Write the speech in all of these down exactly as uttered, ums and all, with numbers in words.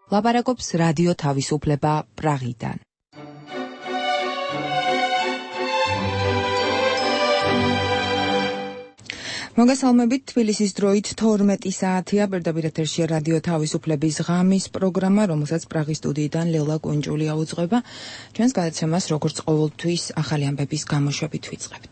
ლაპარაკობს რადიო თავისუფლება პრაღიდან. მოგესალმებით, თბილისის დროით თორმეტი საათია, პირდაპირ ეთერში რადიო თავისუფლების ღამის პროგრამა, რომელსაც პრაღის სტუდიიდან ლელა კუნჯული აუძღვება. ჩვენს გადაცემას როგორც ყოველთვის ახალი ამბების გამოშვებით ვიწყებთ.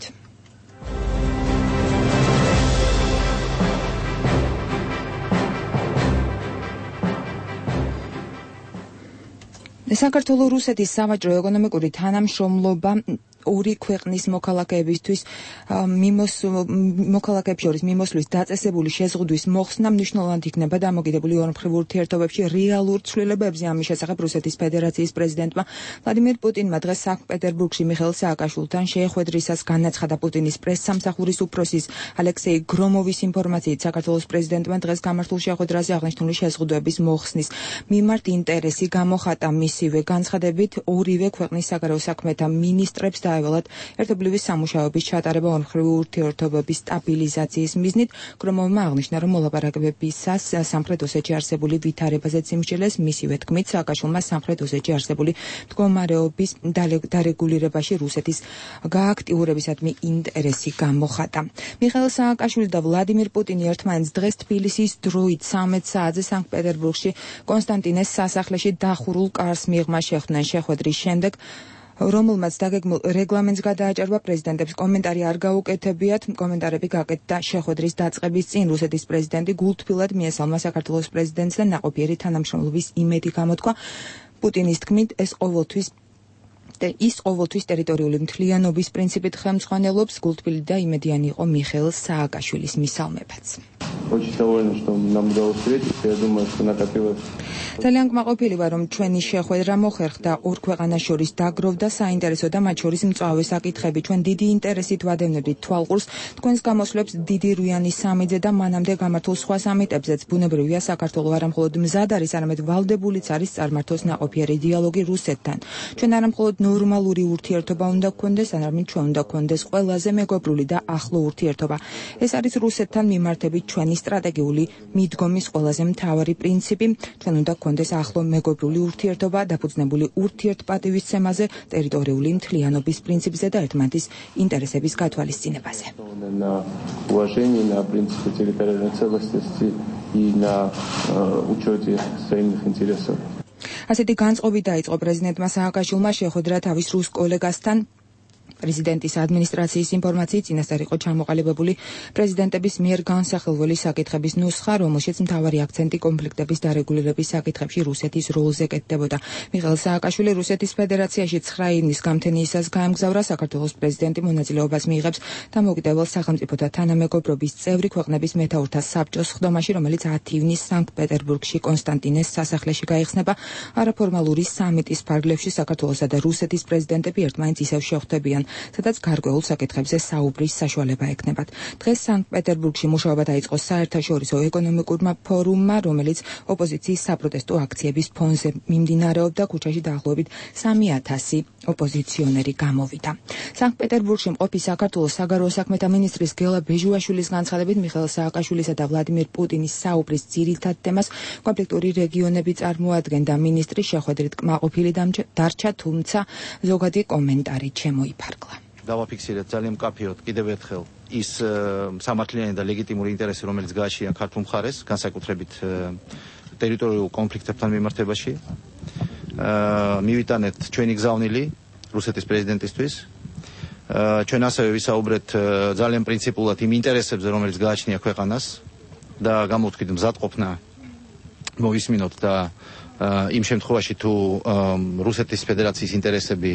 საქართველოს რუსეთის სავაჭრო ეკონომიკური თანამშრომლობა ორი ქვეყნის მოქალაქეებისთვის მოქალაქეებს შორის მიმოსვლის დაწესებული შეზღუდვის მოხსნა მნიშვნელოვნად იქნება დამოკიდებული ორმხრივ ურთიერთობებში რეალურ ცვლილებებზე. ამის შესახებ რუსეთის ფედერაციის პრეზიდენტმა ვლადიმერ პუტინმა დღეს სანქტ-პეტერბურგში მიხეილ სააკაშვილთან შეხვედრისას განაცხადა. პუტინის პრესსამსახურის უფროსის ალექსეი გრომოვის ინფორმაციით, საქართველოს პრეზიდენტმა დღეს გამართულ შეხვედრაზე აღნიშნული შეზღუდვების მოხსნის მიმართ ინტერესი გამოხატა. მისივე განცხადებით ორივე ქვეყნის საგარეო საქმეთა მინისტრებს და ეველად ერთობლივი სამუშაოების ჩატარება ორმხრივი ურთიერთობების სტაბილიზაციის მიზნით. გრომოვმა აღნიშნა, რომ მოლაპარაკებებისას სამხრეთ ოსეთში არსებული ვითარებაზე სიმსჯელეს. მისივე თქმით, სააკაშვილმა სამხრეთ ოსეთში არსებული მდგომარეობის დარეგულირებაში რუსეთის გააქტიურებისადმი ინტერესი გამოხატა. მიხეილ სააკაშვილი და ვლადიმერ პუტინი ერთმანეთს დღეს თბილისის დროით ცამეტ საათზე სანქტ-პეტერბურგში კონსტანტინეს სასახლეში დახურულ კარს მიღმა შეხვდნენ. შეხვედრის შემდეგ, რომელმაც დაგეგმილ რეგლამენტს გადააჭარბა, პრეზიდენტებს კომენტარი არ გაუკეთებიათ. კომენტარები გაკეთდა შეხვედრის დაწყების წინ. რუსეთის პრეზიდენტი გულთბილად მიესალმა საქართველოს პრეზიდენტს და ნაყოფიერი თანამშრომლობის იმედი გამოთქვა. პუტინის თქმით, ეს ყოველთვის ის ყოველთვის ტერიტორიული მთლიანობის პრინციპით ხელმძღვანელობს. გულთბილი და იმედიანი იყო მიხეილ სააკაშვილის მისალმებაც. ძალიან კმაყოფილი ვარ, რომ ჩვენი შეხვედრა მოხერხდა. ორ ქვეყანას შორის დაგროვდა საინტერესო და მათ შორის მწვავე საკითხები. ჩვენ დიდი ინტერესით ვადევნებდით თვალყურს თქვენს გამოსვლებს დიდი რუიანი სამიძე და მანამდე გამართულ სხვა სამიტებზეც. ბუნებრივია, საქართველო არა მხოლოდ მზად არის, არამედ ვალდებულიც არის წარმართოს ნაყოფიერი დიალოგი რუსეთთან. ჩვენ არა მხოლოდ ნორმალური ურთიერთობა უნდა გქონდეს, არამედ ჩვენ უნდა გქონდეს ყველაზე მეგობრული და ახლო ურთიერთობა. ეს არის რუსეთთან მიმართებით ჩვენი სტრატეგიული მიდგომის ყველაზე მთავარი პრინციპი. ჩვენ უნდა გქონდეს ახლო მეგობრული ურთიერთობა, დაფუძნებული ურთიერთპატივისცემაზე, ტერიტორიული მთლიანობის პრინციპზე და ერთმანეთის ინტერესების გათვალისწინებაზე. ასეთი განწყობი დაიწყო პრეზიდენტმა სააკაშვილმა შეხვედრა თავის რუს კოლეგასთან. პრეზიდენტის ადმინისტრაციის ინფორმაციით, წინასწარ იყო ჩამოყალიბებული პრეზიდენტების მიერ განსახილველი საკითხების ნუსხა, რომელშიც მთავარი აქცენტი კონფლიქტების დარეგულირების საკითხებში რუსეთის როლზე კეთდებოდა. მიხეილ სააკაშვილი რუსეთის ფედერაციაში ცხრა ივნის გამთენიისას გაემგზავრა. საქართველოს პრეზიდენტი მონაწილეობას მიიღებს დამოუკიდებელ სახელმწიფოთა თანამეგობრობის წევრი ქვეყნების მეთაურთა საბჭოს სხდომაში, რომელიც ათი ივნის სანქტ-პეტერბურგში კონსტანტინეს სასახლეში გაიხსნება. არაფორმალური სამიტის ფარგლებში საქართველოსა და რუსეთის პრეზიდენტები ერთმანეთს ისევ შეხვდებიან, სადაც გარკვეულ საკითხებზე საუბრის საშუალება ექნებათ. დღეს სანქტ-პეტერბურგში მუშაობა დაიწყო საერთაშორისო ეკონომიკურმა ფორუმმა, რომელიც ოპოზიციის საპროტესტო აქციების ფონზე მიმდინარეობდა. ქუჩაში დაახლოებით სამი ათასი ოპოზიციონერი გამოვიდა. სანქტ-პეტერბურგში მყოფი საქართველოს საგარეო საქმეთა მინისტრის გელა ბეჟუაშვილის განცხადებით, მიხეილ სააკაშვილისა და ვლადიმერ პუტინის საუბრის ძირითად თემას კონფლიქტური რეგიონები წარმოადგენდა. მინისტრი შეხვედრით კმაყოფილი დარჩა, თუმცა ზოგადი კომენტარი შემოიფარგლა. დავაფიქსირეთ ძალიან მკაფიოდ კიდევ ერთხელ ის სამართლიანი და ლეგიტიმური ინტერესი, რომელიც გააჩნია ქართულ მხარეს, განსაკუთრებით ტერიტორიულ კონფლიქტებთან მიმართებაში. მივიტანეთ ჩვენი გზავნილი რუსეთის პრეზიდენტისთვის. ჩვენ ასევე ვისაუბრეთ ძალიან პრინციპულად იმ ინტერესებზე, რომელიც გააჩნია ქვეყანას და გამოვთქვით მზადყოფნა მოვისმინოთ და იმ შემთხვევაში თუ რუსეთის ფედერაციის ინტერესები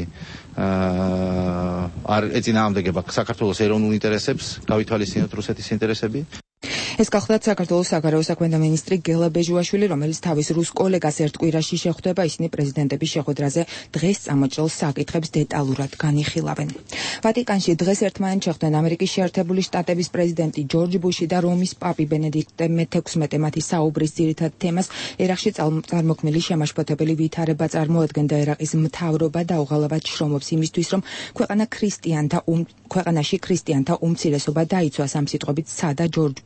არ ეწინააღმდეგება საქართველოს ეროვნულ ინტერესებს, გავითვალისწინოთ რუსეთის ინტერესები. ეს გახლდათ საქართველოს საგარეო საქმეთა მინისტრი გელა ბეჟუაშვილი, რომელიც თავის რუს კოლეგას ერთ კვირაში შეხვდება. ისინი პრეზიდენტების შეხვედრაზე დღეს წამოჭრილ საკითხებს დეტალურად განიხილავენ. ვატიკანში დღეს ერთმანეთს შეხვდნენ ამერიკის შეერთებული შტატების პრეზიდენტი ჯორჯ ბუში და რომის პაპი ბენედიქტე მეთექვსმეტე. მათი საუბრის ძირითად თემას ერაყში წარმოქმნილი შემაშფოთებელი ვითარება წარმოადგენდა. ერაყის მთავრობა დაუღალავად შრომობს იმისთვის, რომ ქვეყანა ქრისტიანთა ქვეყანაში ქრისტიანთა უმცირესობა დაიცვას. ამ სიტყვებით სცადა ჯორჯ ბუშმა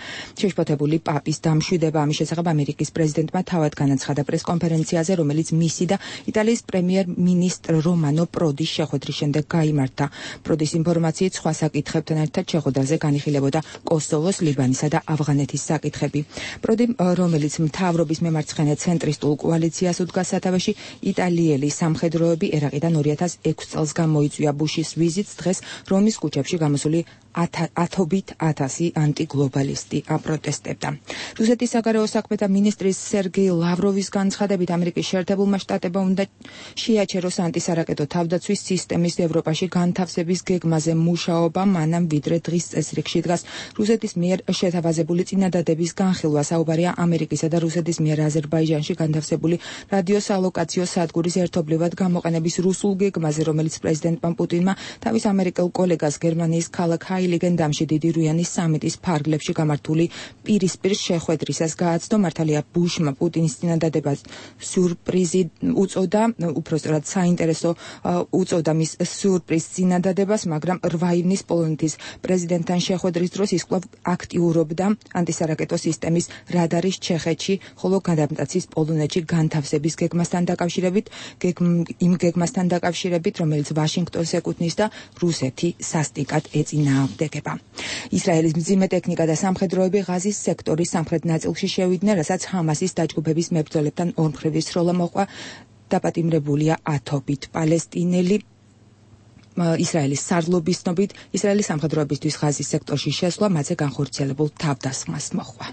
შეშფოთებული პაპის დამშვიდება. ამის შესახებ ამერიკის პრეზიდენტმა თავად განაცხადა პრესკონფერენციაზე, რომელიც მისი და იტალიის პრემიერ-მინისტრ რომანო პროდის შეხვედრის შემდეგ გაიმართა. პროდის ინფორმაციით სხვა საკითხებთან ერთად შეხვედრაზე განიხილებოდა კოსოვოს, ლიბანისა და ავღანეთის საკითხები. პროდი, რომელიც მთავრობის მემარცხენე ცენტრისტულ კოალიციას უდგას სათავეში, იტალიელი სამხედროები ერაყიდან ორი ათას ექვსი წელს გამოიწვია. ბუშის ვიზიტს დღეს რომის ქუჩებში გამოსული ათობით ათასი ანტიგლობალისტი აპროტესტებდა. რუსეთის საგარეო საქმეთა მინისტრის სერგეი ლავროვის განცხადებით, ამერიკის შეერთებულმა შტატებმა უნდა შეაჩეროს ანტისარაკეტო თავდაცვის სისტემის ევროპაში განთავსების გეგმაზე მუშაობა, მანამ ვიდრე დღის წესრიგში დგას რუსეთის მიერ შეთავაზებული წინადადების განხილვა. საუბარია ამერიკისა და რუსეთის მიერ აზერბაიჯანში განთავსებული რადიოსალოკაციო სადგურის ერთობლივად გამოყენების რუსულ გეგმაზე, რომელიც პრეზიდენტმა პუტინმა თავის ამერიკელ კოლეგას გერმანიის ქალაქ ჰაილიგენდამში დიდი რუიანის სამიტის ფარგლებში გამართული პირისპირ შეხვედრისას გააცნო. მართალია ბუშმა პუტინის წინადადებას სიურპრიზი უწოდა, უпростоრად საინტერესო უწოდა მის სიურპრიზ წინადადებას, მაგრამ რვა ივნის პოლონეთის პრეზიდენტთან შეხვედრის დროს ის კვლავ აქტიურობდა ანტისარაკეტო სისტემის რადარის ჩეხეთში, ხოლო გადამტაცის პოლონეთში განთავსების გეგმასთან დაკავშირებით, იმ გეგმასთან დაკავშირებით, რომელიც ვაშინგტონს ეკუთვნის და რუსეთი სასტიკად ეწინააღმდეგება. ისრაელის მძიმე ტექნიკა და სამხედროები ღაზის სექტორის სამხრეთ ნაწილში შევიდნენ, რასაც ჰამასის დაჯგუფების მებრძოლებთან ორმხრივი სროლა მოყვა. დაპატიმრებულია ათობით პალესტინელი. ისრაელის სარდლობის ცნობით, ისრაელის სამხედროებისთვის ღაზის სექტორში შესვლა მათზე განხორციელებულ თავდასხმას მოჰყვა.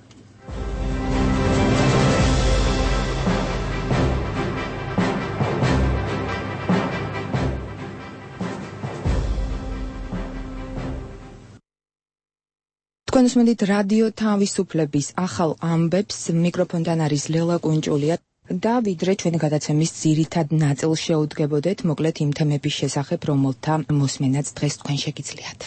თქვენ უსმენთ რადიო თავისუფლების ახალ ამბებს, მიკროფონთან არის ლელა კუნჭულია. და ვიდრე ჩვენი გადაცემის ძირითად ნაწილს შეუდგებოდეთ, მოკლედ იმ თემების შესახებ, რომელთა მოსმენაც დღეს თქვენ შეგიძლიათ.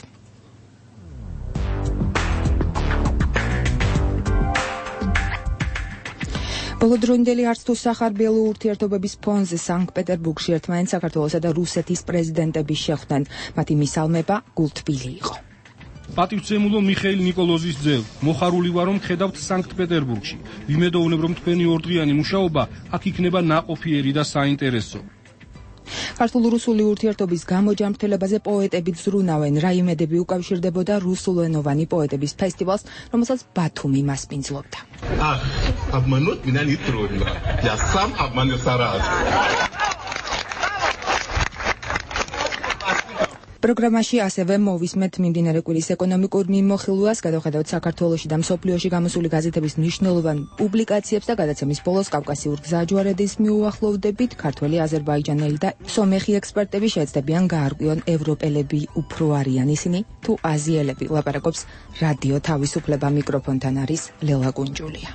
ბოლოდროინდელი არც თუ სახარბიელო ურთიერთობების ფონზე სანქტ-პეტერბურგში ერთმანეთს საქართველოსა და რუსეთის პრეზიდენტები შეხვდნენ. მათი მისალმება გულთბილი იყო. პატივცემულო მიხეილ ნიკოლოზის ძელ, მოხარული ვარ, რომ ხედავთ სანქტ-პეტერბურგში. ვიმედოვნებ, რომ თქვენი ორდღიანი მუშაობა აქ იქნება ნაყოფიერი და საინტერესო. ქართულ-რუსული ურთიერთობის გამოჯამრთელებაზე პოეტები ზრუნავენ. რაიმედები უკავშირდებოდა რუსულენოვანი პოეტების ფესტივალს, რომელსაც ბათუმი მასპინძლობდა. Ах, обмануть меня не трудно. Я сам обманется раз. პროგრამაში ასევე მოვისმენთ მიმდინარე კვირის ეკონომიკურ მიმოხილვას, გადავხედავთ საქართველოში და მსოფლიოში გამოსული გაზეთების მნიშვნელოვან პუბლიკაციებს და გადაცემის ბოლოს კავკასიურ გზაჯვარედის მიუახლოვდებით. ქართველი, აზერბაიჯანელი და სომეხი ექსპერტები შეეცდებიან გაარკვიონ, ევროპელები უფრო არიან ისინი თუ აზიელები. ლაპარაკობს რადიო თავისუფლება, მიკროფონთან არის ლელა კუნჭულია.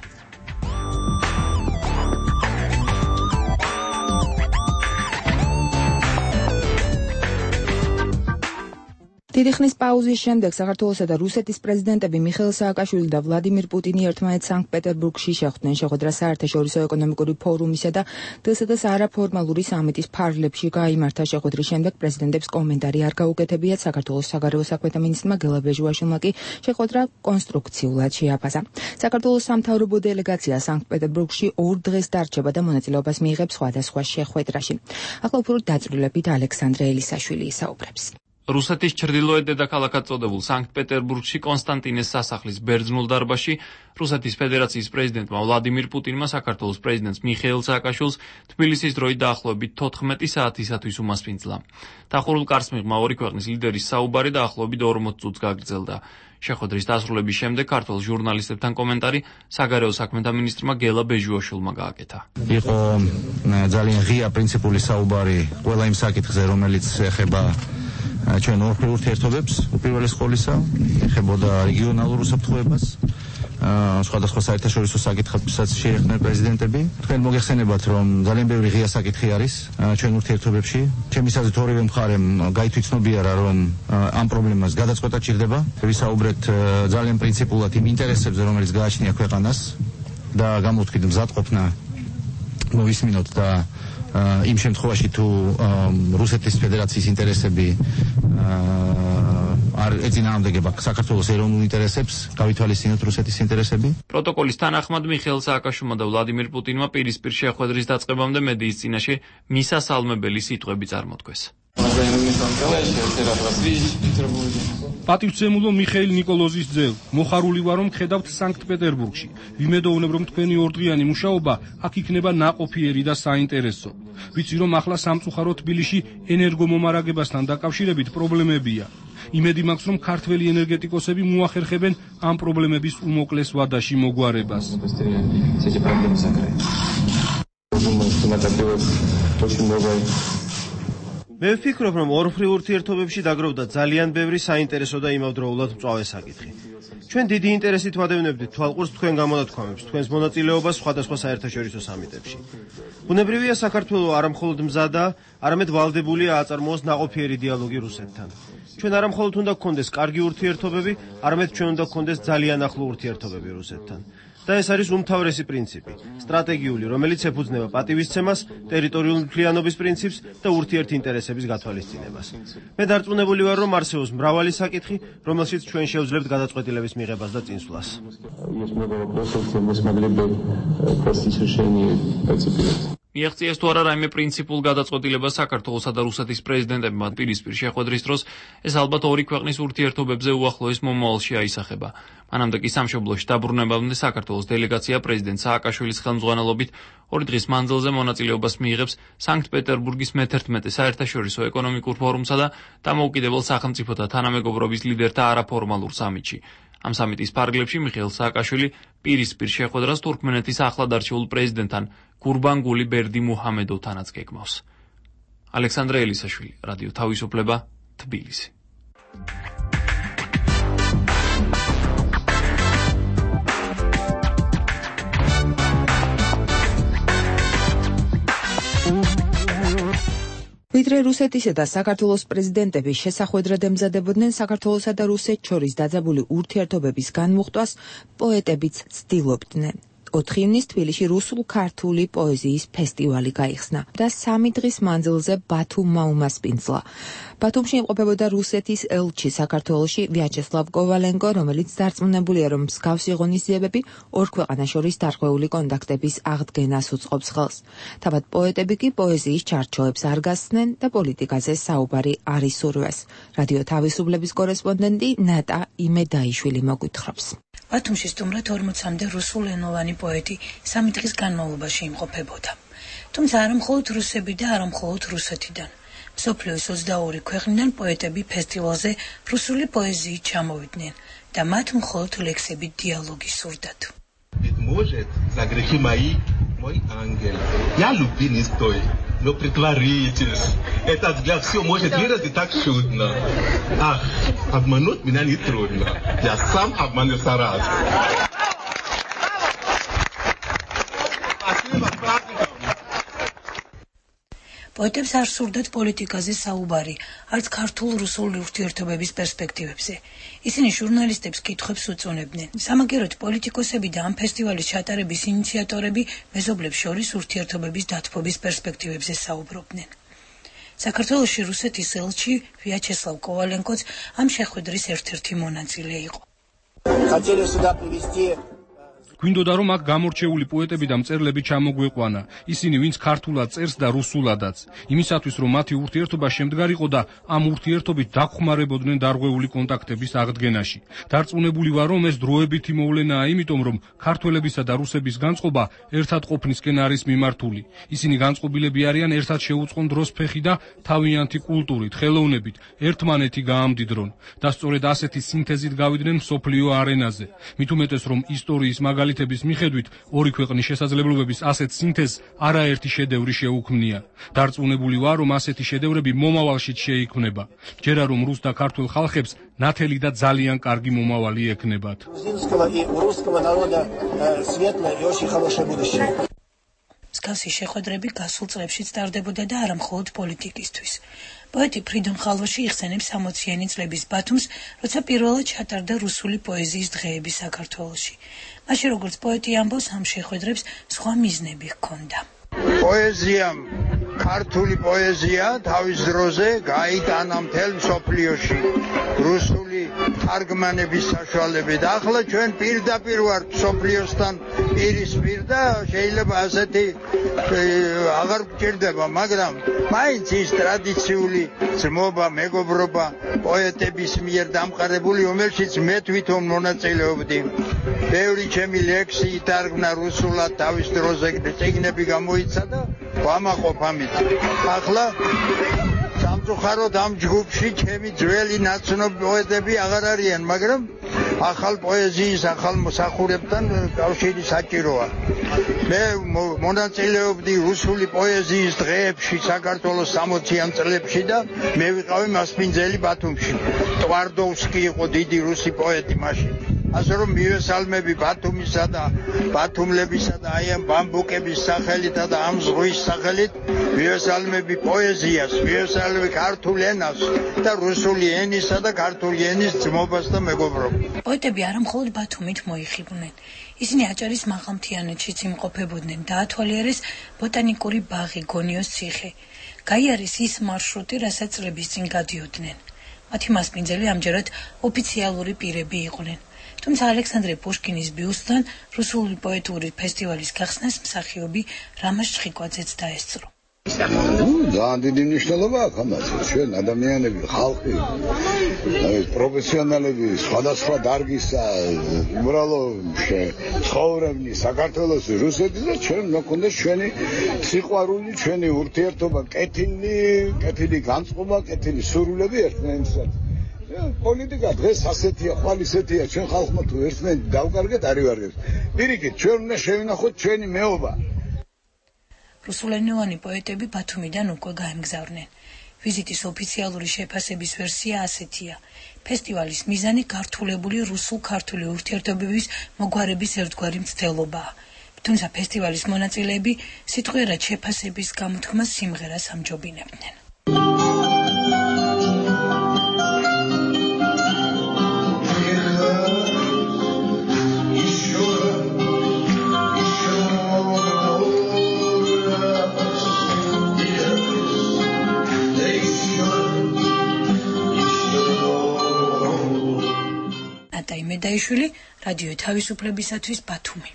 დიდი ხნის პაუზის შემდეგ საქართველოსა და რუსეთის პრეზიდენტები მიხეილ სააკაშვილი და ვლადიმირ პუტინი ერთმანეთს სანქტ-პეტერბურგში შეხვდნენ. შეხვედრა საერთაშორისო ეკონომიკური ფორუმისა და დსთ-ს არაფორმალური სამიტის ფარგლებში გაიმართა. შეხვედრის შემდეგ პრეზიდენტებს კომენტარი არ გაუკეთებიათ. საქართველოს საგარეო საქმეთა მინისტრმა გელა ბეჟუაშვილმა კი შეხვედრა კონსტრუქციულად შეაფასა. საქართველოს სამთავრობო დელეგაცია სანქტ-პეტერბურგში ორ დღეს დარჩება და მონაწილეობას მიიღებს სხვადასხვა შეხვედრაში. ახლა უფრო დაწვრილებით ალექსანდრე ელისაშვილი ისაუბრებს. რუსეთის ჩრდილოეთ დედაქალაქად წოდებულ სანქტ-პეტერბურგში კონსტანტინეს სასახლის ბერძნულ დარბაზში რუსეთის ფედერაციის პრეზიდენტმა ვლადიმირ პუტინმა საქართველოს პრეზიდენტს მიხეილ სააკაშვილს თბილისის დროით დაახლოებით თოთხმეტი საათისათვის უმასპინძლა. დახურულ კარს მიღმა ორი ქვეყნის ლიდერის საუბარი და დაახლოებით ორმოც წუთს გაგრძელდა. შეხვედრის დასრულების შემდეგ ქართველ ჟურნალისტებთან კომენტარი საგარეო საქმეთა მინისტრმა გელა ბეჟუაშვილმა გააკეთა. იყო ძალიან ღია პრინციპული საუბარი ყველა იმ საკითხზე, რომელიც ეხება ჩვენ ორ ურთიერთობებს, უპირველეს ყოვლისა, ეხებოდა რეგიონალურ უსაფრთხოებას, სხვადასხვა საერთაშორისო საკითხებსაც შეეხდნენ პრეზიდენტები. თქვენ მოგეხსენებათ, რომ ძალიან ბევრი ღია საკითხი არის ჩვენ ურთიერთობებში. ჩემი აზრით ორივე მხარემ გაითვითცნობიერა, რომ ამ პრობლემას გადაწყვეტა ჭირდება. ვისაუბრეთ ძალიან პრინციპულად იმ ინტერესებზე, რომელიც გააჩნია ქვეყანას და გამოვთქვით მზადყოფნა მოვისმინოთ და იმ შემთხვევაში თუ რუსეთის ფედერაციის ინტერესები არ ეწინააღმდეგება საქართველოს ეროვნულ ინტერესებს, გავითვალისწინოთ რუსეთის ინტერესები. პროტოკოლის თანახმად მიხეილ სააკაშვილმა და ვლადიმირ პუტინმა პირისპირ შეხვედრის დაწყებამდე მედიის წინაშე მისასალმებელი სიტყვები წარმოთქვეს. პატივცემულო მიხეილ ნიკოლოზის ძე, მოხარული ვარ რომ ხედავთ სანქტ-პეტერბურგში. ვიმედოვნებ რომ თქვენი ორდღიანი მუშაობა აქ იქნება ნაყოფიერი და საინტერესო. ვიცი რომ ახლა სამწუხარო თბილისში ენერგომომარაგებასთან დაკავშირებით პრობლემებია. იმედი მაქვს რომ ქართველი ენერგეტიკოსები მოახერხებენ ამ პრობლემების უმოკლეს ვადაში მოგვარებას. მე ვფიქრობ, რომ ორმხრივ ურთიერთობებში დაგროვდა ძალიან ბევრი საინტერესო და იმავდროულად მწვავე საკითხი. ჩვენ დიდი ინტერესით ვადევნებდით თვალყურს თქვენ გამონათქვამებს, თქვენს მონაწილეობას სხვადასხვა საერთაშორისო სამიტებში. ბუნებრივია საქართველო არა მხოლოდ მზადაა, არამედ ვალდებულია აწარმოოს ნაყოფიერი დიალოგი რუსეთთან. ჩვენ არა მხოლოდ უნდა გქონდეს კარგი ურთიერთობები, არამედ ჩვენ უნდა გქონდეს ძალიან ახლო ურთიერთობები რუსეთთან. და ეს არის უმთავრესი პრინციპი, სტრატეგიული, რომელიც ეფუძნება პატივისცემას, ტერიტორიული მთლიანობის პრინციპს და ურთიერთინტერესების გათვალისწინებას. მე დარწმუნებული ვარ, რომ არსებობს მრავალი საკითხი, რომელშიც ჩვენ შევძლებთ გადაწყვეტილების მიღებას და წინსვლას. მიაღწიეს თუ არა რაიმე პრინციპულ გადაწყვეტილებას საქართველოსა და რუსეთის პრეზიდენტებმა პირისპირ შეხვედრის დროს, ეს ალბათ ორი ქვეყნის ურთიერთობებზე უახლოეს მომავალში აისახება. მანამდე კი სამშობლოში დაბრუნებამდე საქართველოს დელეგაცია პრეზიდენტ სააკაშვილის ხელმძღვანელობით ორი დღის მანძილზე მონაწილეობას მიიღებს სანქტ-პეტერბურგის მეთერთმეტე საერთაშორისო ეკონომიკურ ფორუმსა და დამოუკიდებელ სახელმწიფოთა თანამეგობრობის ლიდერთა არაფორმალურ სამიტში. ამ სამიტის ფარგლებში მიხეილ სააკაშვილი პირისპირ შეხვედრას თურქმენეთის ახლად არჩეულ პრეზიდენტთან გურბანგული ბერდიმუჰამედოვთანაც გეგმავს. ალექსანდრე ელისაშვილი, რადიო თავისუფლება, თბილისი. ვიდრე რუსეთისა და საქართველოს პრეზიდენტები შესახვედრად ემზადებოდნენ საქართველოსა და რუსეთს შორის დაძაბული ურთიერთობების განმუხტვას, პოეტებიც ცდილობდნენ. ოთხი ივნის თბილისში რუსულ-ქართული პოეზიის ფესტივალი გაიხსნა და სამი დღის მანძილზე ბათუმმა უმასპინძლა. ბათუმში იმყოფებოდა რუსეთის ელჩი საქართველოში ვიაჩესლავ კოვალენკო, რომელიც დარწმუნებულია, რომ მსგავსი ღონისძიებები ორ ქვეყანას შორის დარღვეული კონტაქტების აღდგენას უწყობს ხელს. თავად პოეტები კი პოეზიის ჩარჩოებს არ გასცნენ და პოლიტიკაზე საუბარი არ ისურვეს. რადიო თავისუფლების კორესპონდენტი ნატა იმედაიშვილი მოგვითხრობს. ბათუმში სტუმრად ორმოცამდე რუსულენოვანი პოეტი სამი დღის განმავლობაში იმყოფებოდა. თუმცა არა მხოლოდ რუსები და არა მხოლოდ რუსეთიდან. მსოფლიოს ოცდაორი ქვეყნიდან პოეტები ფესტივალზე რუსული პოეზიით ჩამოვიდნენ და მათ მხოლოდ ლექსებით დიალოგი სურდათ. Может, загрехи мои, мой ангел. Я люблю не стой, но притворитесь. Этот взгляд все может вырасти так чудно. Ах, обмануть меня не трудно. Я сам обманется раз. პოეტებს არ სურდათ პოლიტიკაზე საუბარი, არც ქართულ-რუსულ ურთიერთობების პერსპექტივებზე. ისინი ჟურნალისტებს კითხვებს უწუნებდნენ. სამაგეროდ პოლიტიკოსები და ამ ფესტივალის ჩატარების ინიციატორები მეზობლებს შორის ურთიერთობების დათბობის პერსპექტივებზე საუბრობდნენ. საქართველოში რუსეთის ელჩი ვიაჩესლავ კოვალენკოც ამ შეხვედრის ერთ-ერთი მონაწილე იყო. გვინდოდა რომ აქ გამორჩეული პოეტები და მწერლები ჩამოგვეყვანა, ისინი ვინც ქართულად წერს და რუსულადაც, იმისათვის რომ მათი ურთიერთობა შემდგარიყო და ამ ურთიერთობით დაგხმარებოდნენ დარღვეული კონტაქტების აღდგენაში. დარწმუნებული ვარ რომ ეს დროებითი მოვლენაა, იმიტომ რომ ქართველებისა და რუსების განწყობა ერთად ყოფნისკენ არის მიმართული. ისინი განწყობილები არიან ერთად შეუწყონ დროს ფეხი და თავიანთი კულტურით, ხელოვნებით, ერთმანეთი გაამდიდრონ და სწორედ ასეთი სინთეზით გავიდნენ მსოფლიო არენაზე. მით უმეტეს რომ ისტორიის მაგალითების მიხედვით ორი ქვეყნის შესაძლებლობების ასეთ სინთეზს არაერთი შედევრი შეუქმნია. დარწმუნებული ვარ, რომ ასეთი შედევრები მომავალშიც შეიქმნება. ჯერა რომ რუს და ქართულ ხალხებს ნათელი და ძალიან კარგი მომავალი ექნებათ. მსგავსი შეხვედრები გასულ წლებშიც ტარდებოდა და არა მხოლოდ პოლიტიკისთვის. პოეტი ფრიდონ ხალვაში იხსენებს სამოციანი წლების ბათუმს, როცა პირველად ჩატარდა რუსული პოეზიის დღეები საქართველოში. მაშინ როგორც პოეტი ამბობს, ამ შეხვედრებს სხვა მიზნები ჰქონდა. პოეზიამ ქართული პოეზია თავის დროზე გაიტანა მთელ მსოფლიოში რუსული თარგმანების საშუალებით. ახლა ჩვენ პირდაპირ ვართ მსოფლიოსთან პირისპირ და შეიძლება ასეთი აღარ გჭირდება, მაგრამ მაინც ის ტრადიციული ძმობა, მეგობრობა პოეტების მიერ დამყარებული, რომელშიც მე თვითონ მონაწილეობდი. ბევრი ჩემი ლექსი ითარგმნა რუსულად თავის დროზე, წიგნები გამოიცა და ვამაყობ ამით. ახლა სამწუხაროდ ამ ჯგუფში ჩემი ძველი ნაცნობი პოეტები აღარ არიან, მაგრამ ახალ პოეზიის ახალ მოსახურებთან კავშირი საჭიროა. მე მონაწილეობდი რუსული პოეზიის დღეებში საქართველოს სამოციან წლებში და მე ვიყავი მასპინძელი ბათუმში. ტვარდოვსკი იყო დიდი რუსი პოეტი მაშინ. ასე რომ მივესალმები ბათუმისა და ბათუმლებისა და აი ამ ბამბუკების სახელით და ამ ზღვის სახელით მივესალმები პოეზიას, მივესალმები ქართულ ენას და რუსული ენისა და ქართული ენის ძმობას და მეგობრობას. პოეტები არა მხოლოდ ბათუმით მოიხიბნენ. ისინი აჭარის მაღალმთიანეთშიც იმყოფებოდნენ, დაათვალიერეს ბოტანიკური ბაღი, გონიოს ციხე. გაიარეს ის მარშრუტი, რასაც წლების წინ გადიოდნენ. მათი მასპინძელი ამჯერად ოფიციალური პირები იყვნენ. თუმცა ალექსანდრე პუშკინის ბიუსტთან რუსული პოეტური ფესტივალის გახსნას მსახიობი რამაზ ჩხიკვაძეც დაესწრო. ძალიან დიდი მნიშვნელობა აქვს ამაზე. ჩვენ ადამიანები, ხალხი, პროფესიონალები, სხვადასხვა დარგისა, უბრალოდ ცხოვრებნი საქართველოს, რუსეთის და ჩვენ მქონდა ჩვენი სიყვარული, ჩვენი ურთიერთობა, კეთილი, კეთილი განწყობა, კეთილი სურვილები ერთმანეთთან. პოლიტიკა დღეს ასეთია, ხვალ ისეთია, ჩვენ ხალხმა თუ ერთმანეთს დავკარგეთ, არ ივარგებს. პირიქით, ჩვენ უნდა შევინახოთ ჩვენი მეობა. რუსულენოვანი პოეტები ბათუმიდან უკვე გაემგზავრნენ. ვიზიტის ოფიციალური შეფასების ვერსია ასეთია. ფესტივალის მიზანი გართულებული რუსულ-ქართული ურთიერთობების მოგვარების ერთგვარი მცდელობაა. თუმცა ფესტივალის მონაწილეები სიტყვიერად შეფასების გამოთქმას სიმღერას ამჯობინებდნენ. მედაიშვილი, რადიო თავისუფლებისათვის ბათუმი.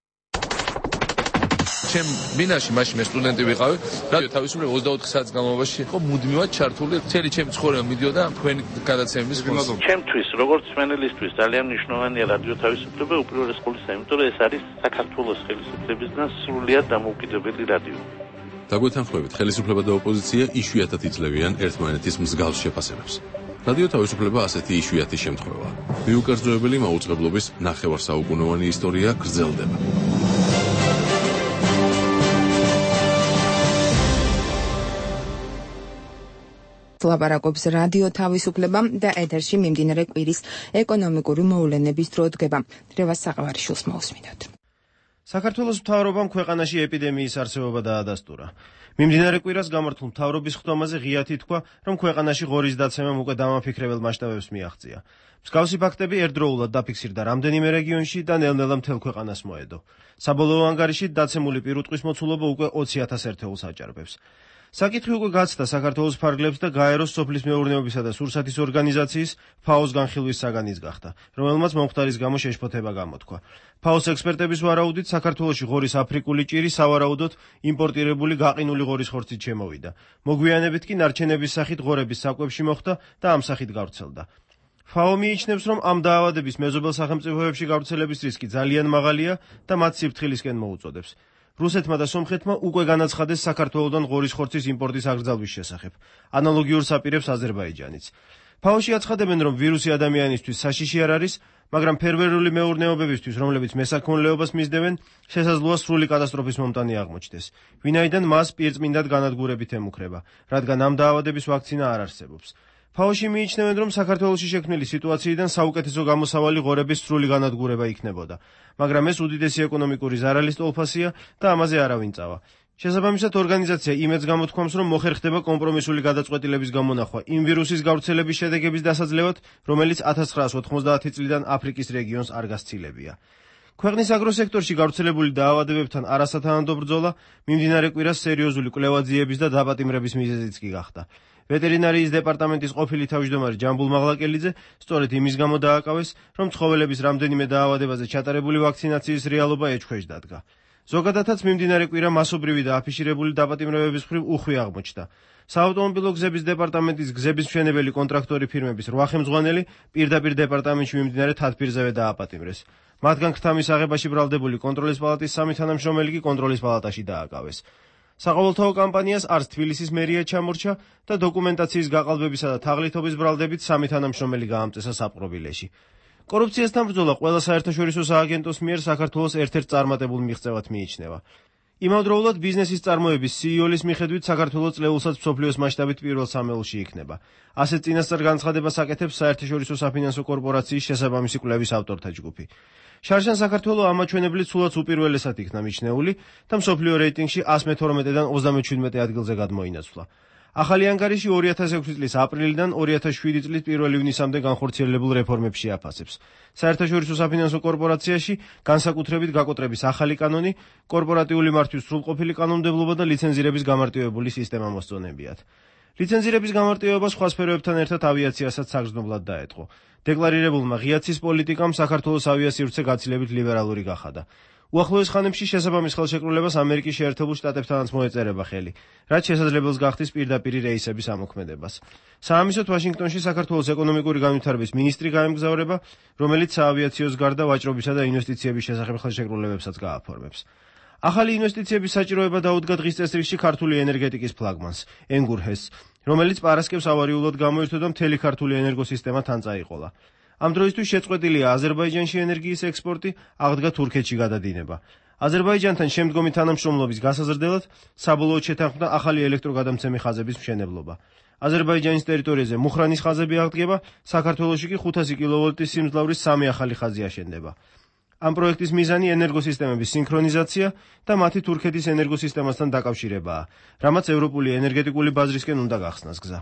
ჩემ ბინაში მაშინ მე სტუდენტი ვიყავი, რადიო თავისუფლება ოცდაოთხ საათის განმავლობაში იყო მუდმივად ჩართული. მთელი ჩემი ცხოვრება მიდიოდა თქვენი გადაცემების ფონზე. ჩემთვის, როგორც მენელისთვის, ძალიან მნიშვნელოვანია რადიო თავისუფლება უპირველეს ყოვლისა, იმიტომ რომ ეს არის საქართველოს ხელისუფლებისგან სრულიად დამოუკიდებელი რადიო. დაგვეთანხმებით, ხელისუფლება და ოპოზიცია იშვიათად იძლევიან ერთმანეთის მსგავს შეფასებებს. რადიო თავისუფლება ასეთი იშვიათი შემთხვევაა. მიუკერძოებელი მაუწყებლობის ნახევარსაუკუნოვანი ისტორია გრძელდება. ლაპარაკობს რადიო თავისუფლება და ეთერში მიმდინარე კვირის ეკონომიკური მოვლენების დრო დგება. რევას საყავარიშვილს მოусმინოთ. საქართველოს მთავრობამ ქვეყანაში ეპიდემიის არსებობა დაადასტურა. მიმდინარე კვირას გამართულ მთავრობის ხდომაზე ღიად ითქვა, რომ ქვეყანაში ღორის დაცემამ უკვე დამაფიქრებელ მასშტაბებს მიაღწია. მსგავსი ფაქტები ერთდროულად დაფიქსირდა რამდენიმე რეგიონში და ნელ-ნელა მთელ ქვეყანას მოედო. საბოლოო ანგარიშით დაცემული პირუტყვის მოცულობა უკვე ოცი ათას ერთეულს აჭარბებს. საკითხი უკვე გაცდა საქართველოს ფარგლებს და გაეროს სოფლის მეურნეობისა და სურსათის ორგანიზაციის ფაოს განხილვის საგანიც გახდა, რომელმაც მომხდარის გამო შეშფოთება გამოთქვა. ფაოს ექსპერტების ვარაუდით საქართველოში ღორის აფრიკული ჭირი სავარაუდოდ იმპორტირებული გაყინული ღორის ხორცით შემოვიდა. მოგვიანებით კი ნარჩენების სახით ღორების საკვებში მოხვდა და ამ სახით გავრცელდა. ფაო მიიჩნევს, რომ ამ დაავადების მეზობელ სახელმწიფოებში გავრცელების რისკი ძალიან მაღალია და მათ სიფრთხილისკენ მოუწოდებს. რუსეთმა და სომხეთმა უკვე განაცხადეს საქართველოდან ღორის ხორცის იმპორტის აკრძალვის შესახებ. ანალოგიურს აპირებს აზერბაიჯანიც. ფაოში აცხადებენ, რომ ვირუსი ადამიანისთვის საშიში არ არის, მაგრამ ფერმერული მეურნეობებისთვის, რომლებიც მესაქონლეობას მისდევენ, შესაძლოა სრული კატასტროფის მომტანი აღმოჩნდეს. ვინაიდან მას პირწმინდად განადგურებით ემუქრება, რადგან ამ დაავადების ვაქცინა არ არსებობს. ფაოში მიიჩნევენ, რომ საქართველოში შექმნილი სიტუაციიდან საუკეთესო გამოსავალი ღორების სრული განადგურება იქნებოდა, მაგრამ ეს უდიდესი ეკონომიკური ზარალის ტოლფასია და ამაზე არავინ წავა. შესაბამისად, ორგანიზაცია იმედს გამოთქვამს, რომ მოხერხდება კომპრომისული გადაწყვეტილების გამონახვა იმ ვირუსის გავრცელების შედეგების დასაძლევად, რომელიც ათას ცხრაას ოთხმოცდაათი წლიდან აფრიკის რეგიონს არ გასცილებია. ქვეყნის აგროსექტორში გავრცელებული დაავადებებთან არასათანადო ბრძოლა მიმდინარე კვირას სერიოზული კვლევა-ძიების და დაპატიმრების მიზეზიც კი გახდა. ვეტერინარიის დეპარტამენტის ყოფილი თავმჯდომარე ჯამბულ მაღლაკელიძე სწორედ იმის გამო დააკავეს, რომ ცხოველების რამდენიმე დაავადებაზე ჩატარებული ვაქცინაციის რეალობა ეჭქვეშ დადგა. ზოგადადაც მიმდინარე კვირა მასობრივი და აფიშირებული დაპატიმრებების მხრივ უხვი აღმოჩნდა. საავტომობილო გზების დეპარტამენტის გზების მშენებელი კონტრაქტორი ფირმების რვა ხელმძღვანელი პირდაპირ დეპარტამენტში მიმდინარე თათბირზევე დააპატიმრეს. მათგან ქთამის აღებაში ბრალდებული კონტროლის პალატის სამი თანამშრომელი კი კონტროლის პალატაში დააკავეს. საყოველთაო კამპანიას არც თბილისის მერია ჩამორჩა და დოკუმენტაციის გაყალბებისა და თაღლითობის ბრალდებით სამი თანამშრომელი გაამწესა საპყრობილეში. კორუფციასთან ბრძოლა ყველა საერთაშორისო სააგენტოს მიერ საქართველოს ერთ-ერთ წარმატებულ მიღწევად მიიჩნევა. იმავდროულად ბიზნესის წარმოების სიიოლის მიხედვით საქართველოს წლეულსაც მსოფლიოს მასშტაბით პირველ სამეულში იქნება. ასეთ წინასწარ განცხადებას აკეთებს საერთაშორისო საფინანსო კორპორაციის შესაბამისი კვლევის ავტორთა ჯგუფი. შარშან საქართველო ამაჩვენებლით სულაც უპირველესად იქნა მიჩნეული და მსოფლიო რეიტინგში ას მეთორმეტედან ოცდამეჩვიდმეტე ადგილზე გადმოინაცვლა. ახალი ანგარიში ორი ათას ექვსი წლის აპრილიდან ორი ათას შვიდი წლის პირველი ივნისამდე განხორციელებულ რეფორმებს შეაფასებს. საერთაშორისო საფინანსო კორპორაციაში განსაკუთრებით გაკოტრების ახალი კანონი, კორპორატიული მართვის სრულყოფილი კანონმდებლობა და ლიცენზირების გამარტივებული სისტემა მოსწონებიათ. ლიცენზირების გამარტივება სხვა სფეროებთან ერთად ავიაციასაც საგრძნობლად დაეთყო. დეკლარირებულმა ღიაცის პოლიტიკამ საქართველოს ავიასივრცე გაცილებით ლიბერალური გახადა. უახლოეს ხანებში შესაბამის ხელშეკრულებას ამერიკის შეერთებულ შტატებთანაც მოეწერება ხელი, რაც შესაძლებელს გახდის პირდაპირი რეისების ამოქმედებას. საამისოდ ვაშინგტონში საქართველოს ეკონომიკური განვითარების მინისტრი გაემგზავრება, რომელიც საავიაციოს გარდა ვაჭრობისა და ინვესტიციების შესახებ ხელშეკრულებებსაც გააფორმებს. ახალი ინვესტიციების საჭიროება დაუდგა დღის წესრიგში ქართული ენერგეტიკის ფლაგმანს, ენგურჰესს, რომელიც პარასკევს ავარიულად გამოირთო და მთელი ქართული ენერგოსისტემა თან წაიყოლა. ამ დროისთვის შეწყვეტილია აზერბაიჯანში ენერგიის ექსპორტი, აღდგა თურქეთში გადადინება. აზერბაიჯანთან შემდგომი თანამშრომლობის გასაზრდელად საბოლოოდ შეთანხმდა ახალი ელექტროგადამცემი ხაზების მშენებლობა. აზერბაიჯანის ტერიტორიაზე მუხრანის ხაზები აღდგება, საქართველოში კი ხუთასი კილოვოლტის სიმძლავრის სამი ახალი ხაზი აშენდება. ამ პროექტის მიზანი ენერგოსისტემების სინქრონიზაცია და მათი თურქეთის ენერგოსისტემასთან დაკავშირებაა, რამაც ევროპული ენერგეტიკული ბაზრისკენ უნდა გახსნას გზა.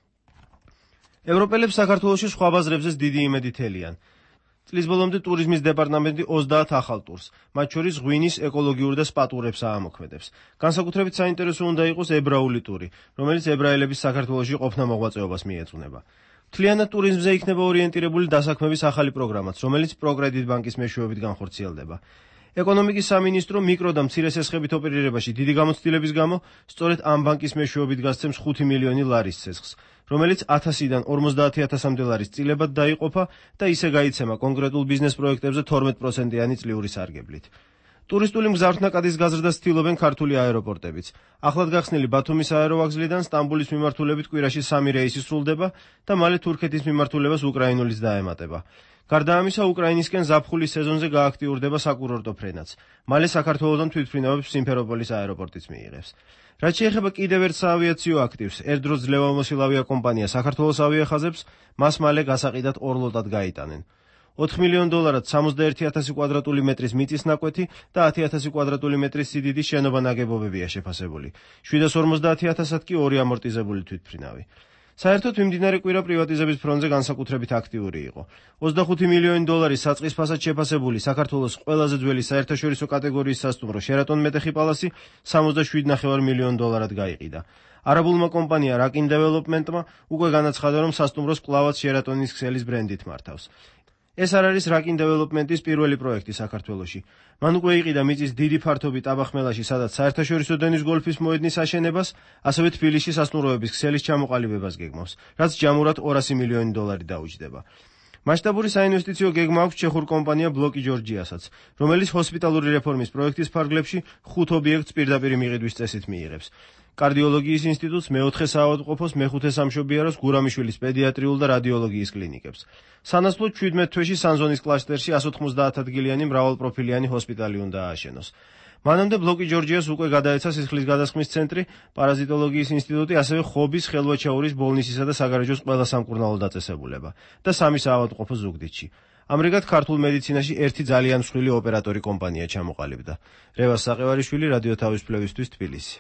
ევროპელებს საქართველოში სხვა ბაზრებზეც დიდი იმედი თელიან. წლის ბოლომდე ტურიზმის დეპარტამენტი ოცდაათ ახალ ტურს, მათ შორის ღვინის, ეკოლოგიურ და სპა ტურებს აამოქმედებს. განსაკუთრებით საინტერესო უნდა იყოს ებრაული ტური, რომელიც ებრაელების საქართველოში ყოფნა მოღვაწეობას მიეძღვნება. მთლიანად ტურიზმზე იქნება ორიენტირებული დასაქმების ახალი პროგრამაც, რომელიც პროკრედიტ ბანკის მეშვეობით განხორციელდება. ეკონომიკის სამინისტრო მიკრო და მცირე სესხებით ოპერირებაში დიდი გამოცდილების გამო სწორედ ამ ბანკის მეშვეობით გასცემს ხუთი მილიონი ლარის ცესხს, რომელიც ათასიდან ორმოცდაათი ათასამდე ლარის წილებად დაიყოფა და ისე გაიცემა კონკრეტულ ბიზნეს პროექტებზე თორმეტ პროცენტიანი წლიური სარგებლით. ტურისტული მგზავრთნაკადის გაზრდას ცდილობენ ქართული აეროპორტებიც. ახლად გახსნილი ბათუმის აეროვაგზლიდან სტამბულის მიმართულებით კვირაში სამი რეისი სრულდება და მალე თურქეთის მიმართულებას უკრაინულიც დაემატება. გარდა ამისა, უკრაინისკენ ზაფხულის სეზონზე გააქტიურდება საკურორტო ფრენაც. მალე საქართველოსთან თვითმფრინავებს სიმფეროპოლის აეროპორტიც მიიღებს. რაც შეეხება კიდევ ერთ საავიაციო აქტივს, ერთ-დროს ძლევამოსილ ავიაკომპანია საქართველოს ავიახაზებს, მას მალე გასაყიდად ორ ლოტად გაიტანენ. ოთხ მილიონ დოლარად სამოცდაერთი ათასი კვადრატული მეტრის მიწის ნაკვეთი და ათი ათასი კვადრატული მეტრის სიდიდის შენობა ნაგებობებია შეფასებული. შვიდას ორმოცდაათი ათასად კი ორი ამორტიზებული თვითმფრინავი. საერთოდ მიმდინარე კვირა პრივატიზების ფრონტზე განსაკუთრებით აქტიური იყო. ოცდახუთი მილიონი დოლარის საწყის ფასად შეფასებული საქართველოს ყველაზე ძველი საერთაშორისო კატეგორიის სასტუმრო შერატონ მეტეხი პალასი სამოცდაშვიდ ნახევარ მილიონ დოლარად გაიყიდა. არაბულმა კომპანია რაკინ დეველოპმენტმა უკვე განაცხადა, რომ სასტუმროს კვლავაც შერატონის ქსელის ბრენდით მართავს. ეს არ არის რაკინ დეველოპმენტის პირველი პროექტი საქართველოში. მან უკვე იყიდა მიწის დიდი ფართობით აბახმელაში, სადაც საერთაშორისო დონის გოლფის მოედნის აშენებას, ასევე თბილისში სასტუმროების ქსელის ჩამოყალიბებას გეგმავს, რაც ჯამურად ორასი მილიონი დოლარი დაუჯდება. მასშტაბური საინვესტიციო გეგმა აქვს ჩეხურ კომპანია ბლოკი ჯორჯიასაც, რომელიც ჰოსპიტალური რეფორმის პროექტის ფარგლებში ხუთ ობიექტს პირდაპირ მიყიდვის წესით მიიღებს. კარდიოლოგიის ინსტიტუტს, მეოთხე საავადმყოფოს, მეხუთე სამშობიაროს, გურამიშვილის პედიატრიულ და რადიოლოგიის კლინიკებს. სანაცვლოდ ჩვიდმეტ თვეში სანზონის კლასტერში εκατს ოცდაათ ადგილიანი მრავალპროფილიანი ჰოსპიტალი უნდა ააშენოს. მანამდე ბლოკი ჯორჯიას უკვე გადაეცა სისხლის გადასხმის ცენტრი, პარაზიტოლოგიის ინსტიტუტი, ასევე ხობის, ხელვაჩაურის, ბოლნისისა და საგარეჯოს ყველა სამკურნალო დაწესებულება და სამი საავადმყოფო ზუგდიდში. ამრიგად ქართულ მედიცინაში ერთი ძალიან მსხვილი ოპერატორი კომპანია ჩამოყალიბდა. რევას საყევარიშვილი, რადიო თავისუფლებისთვის, თბილისი.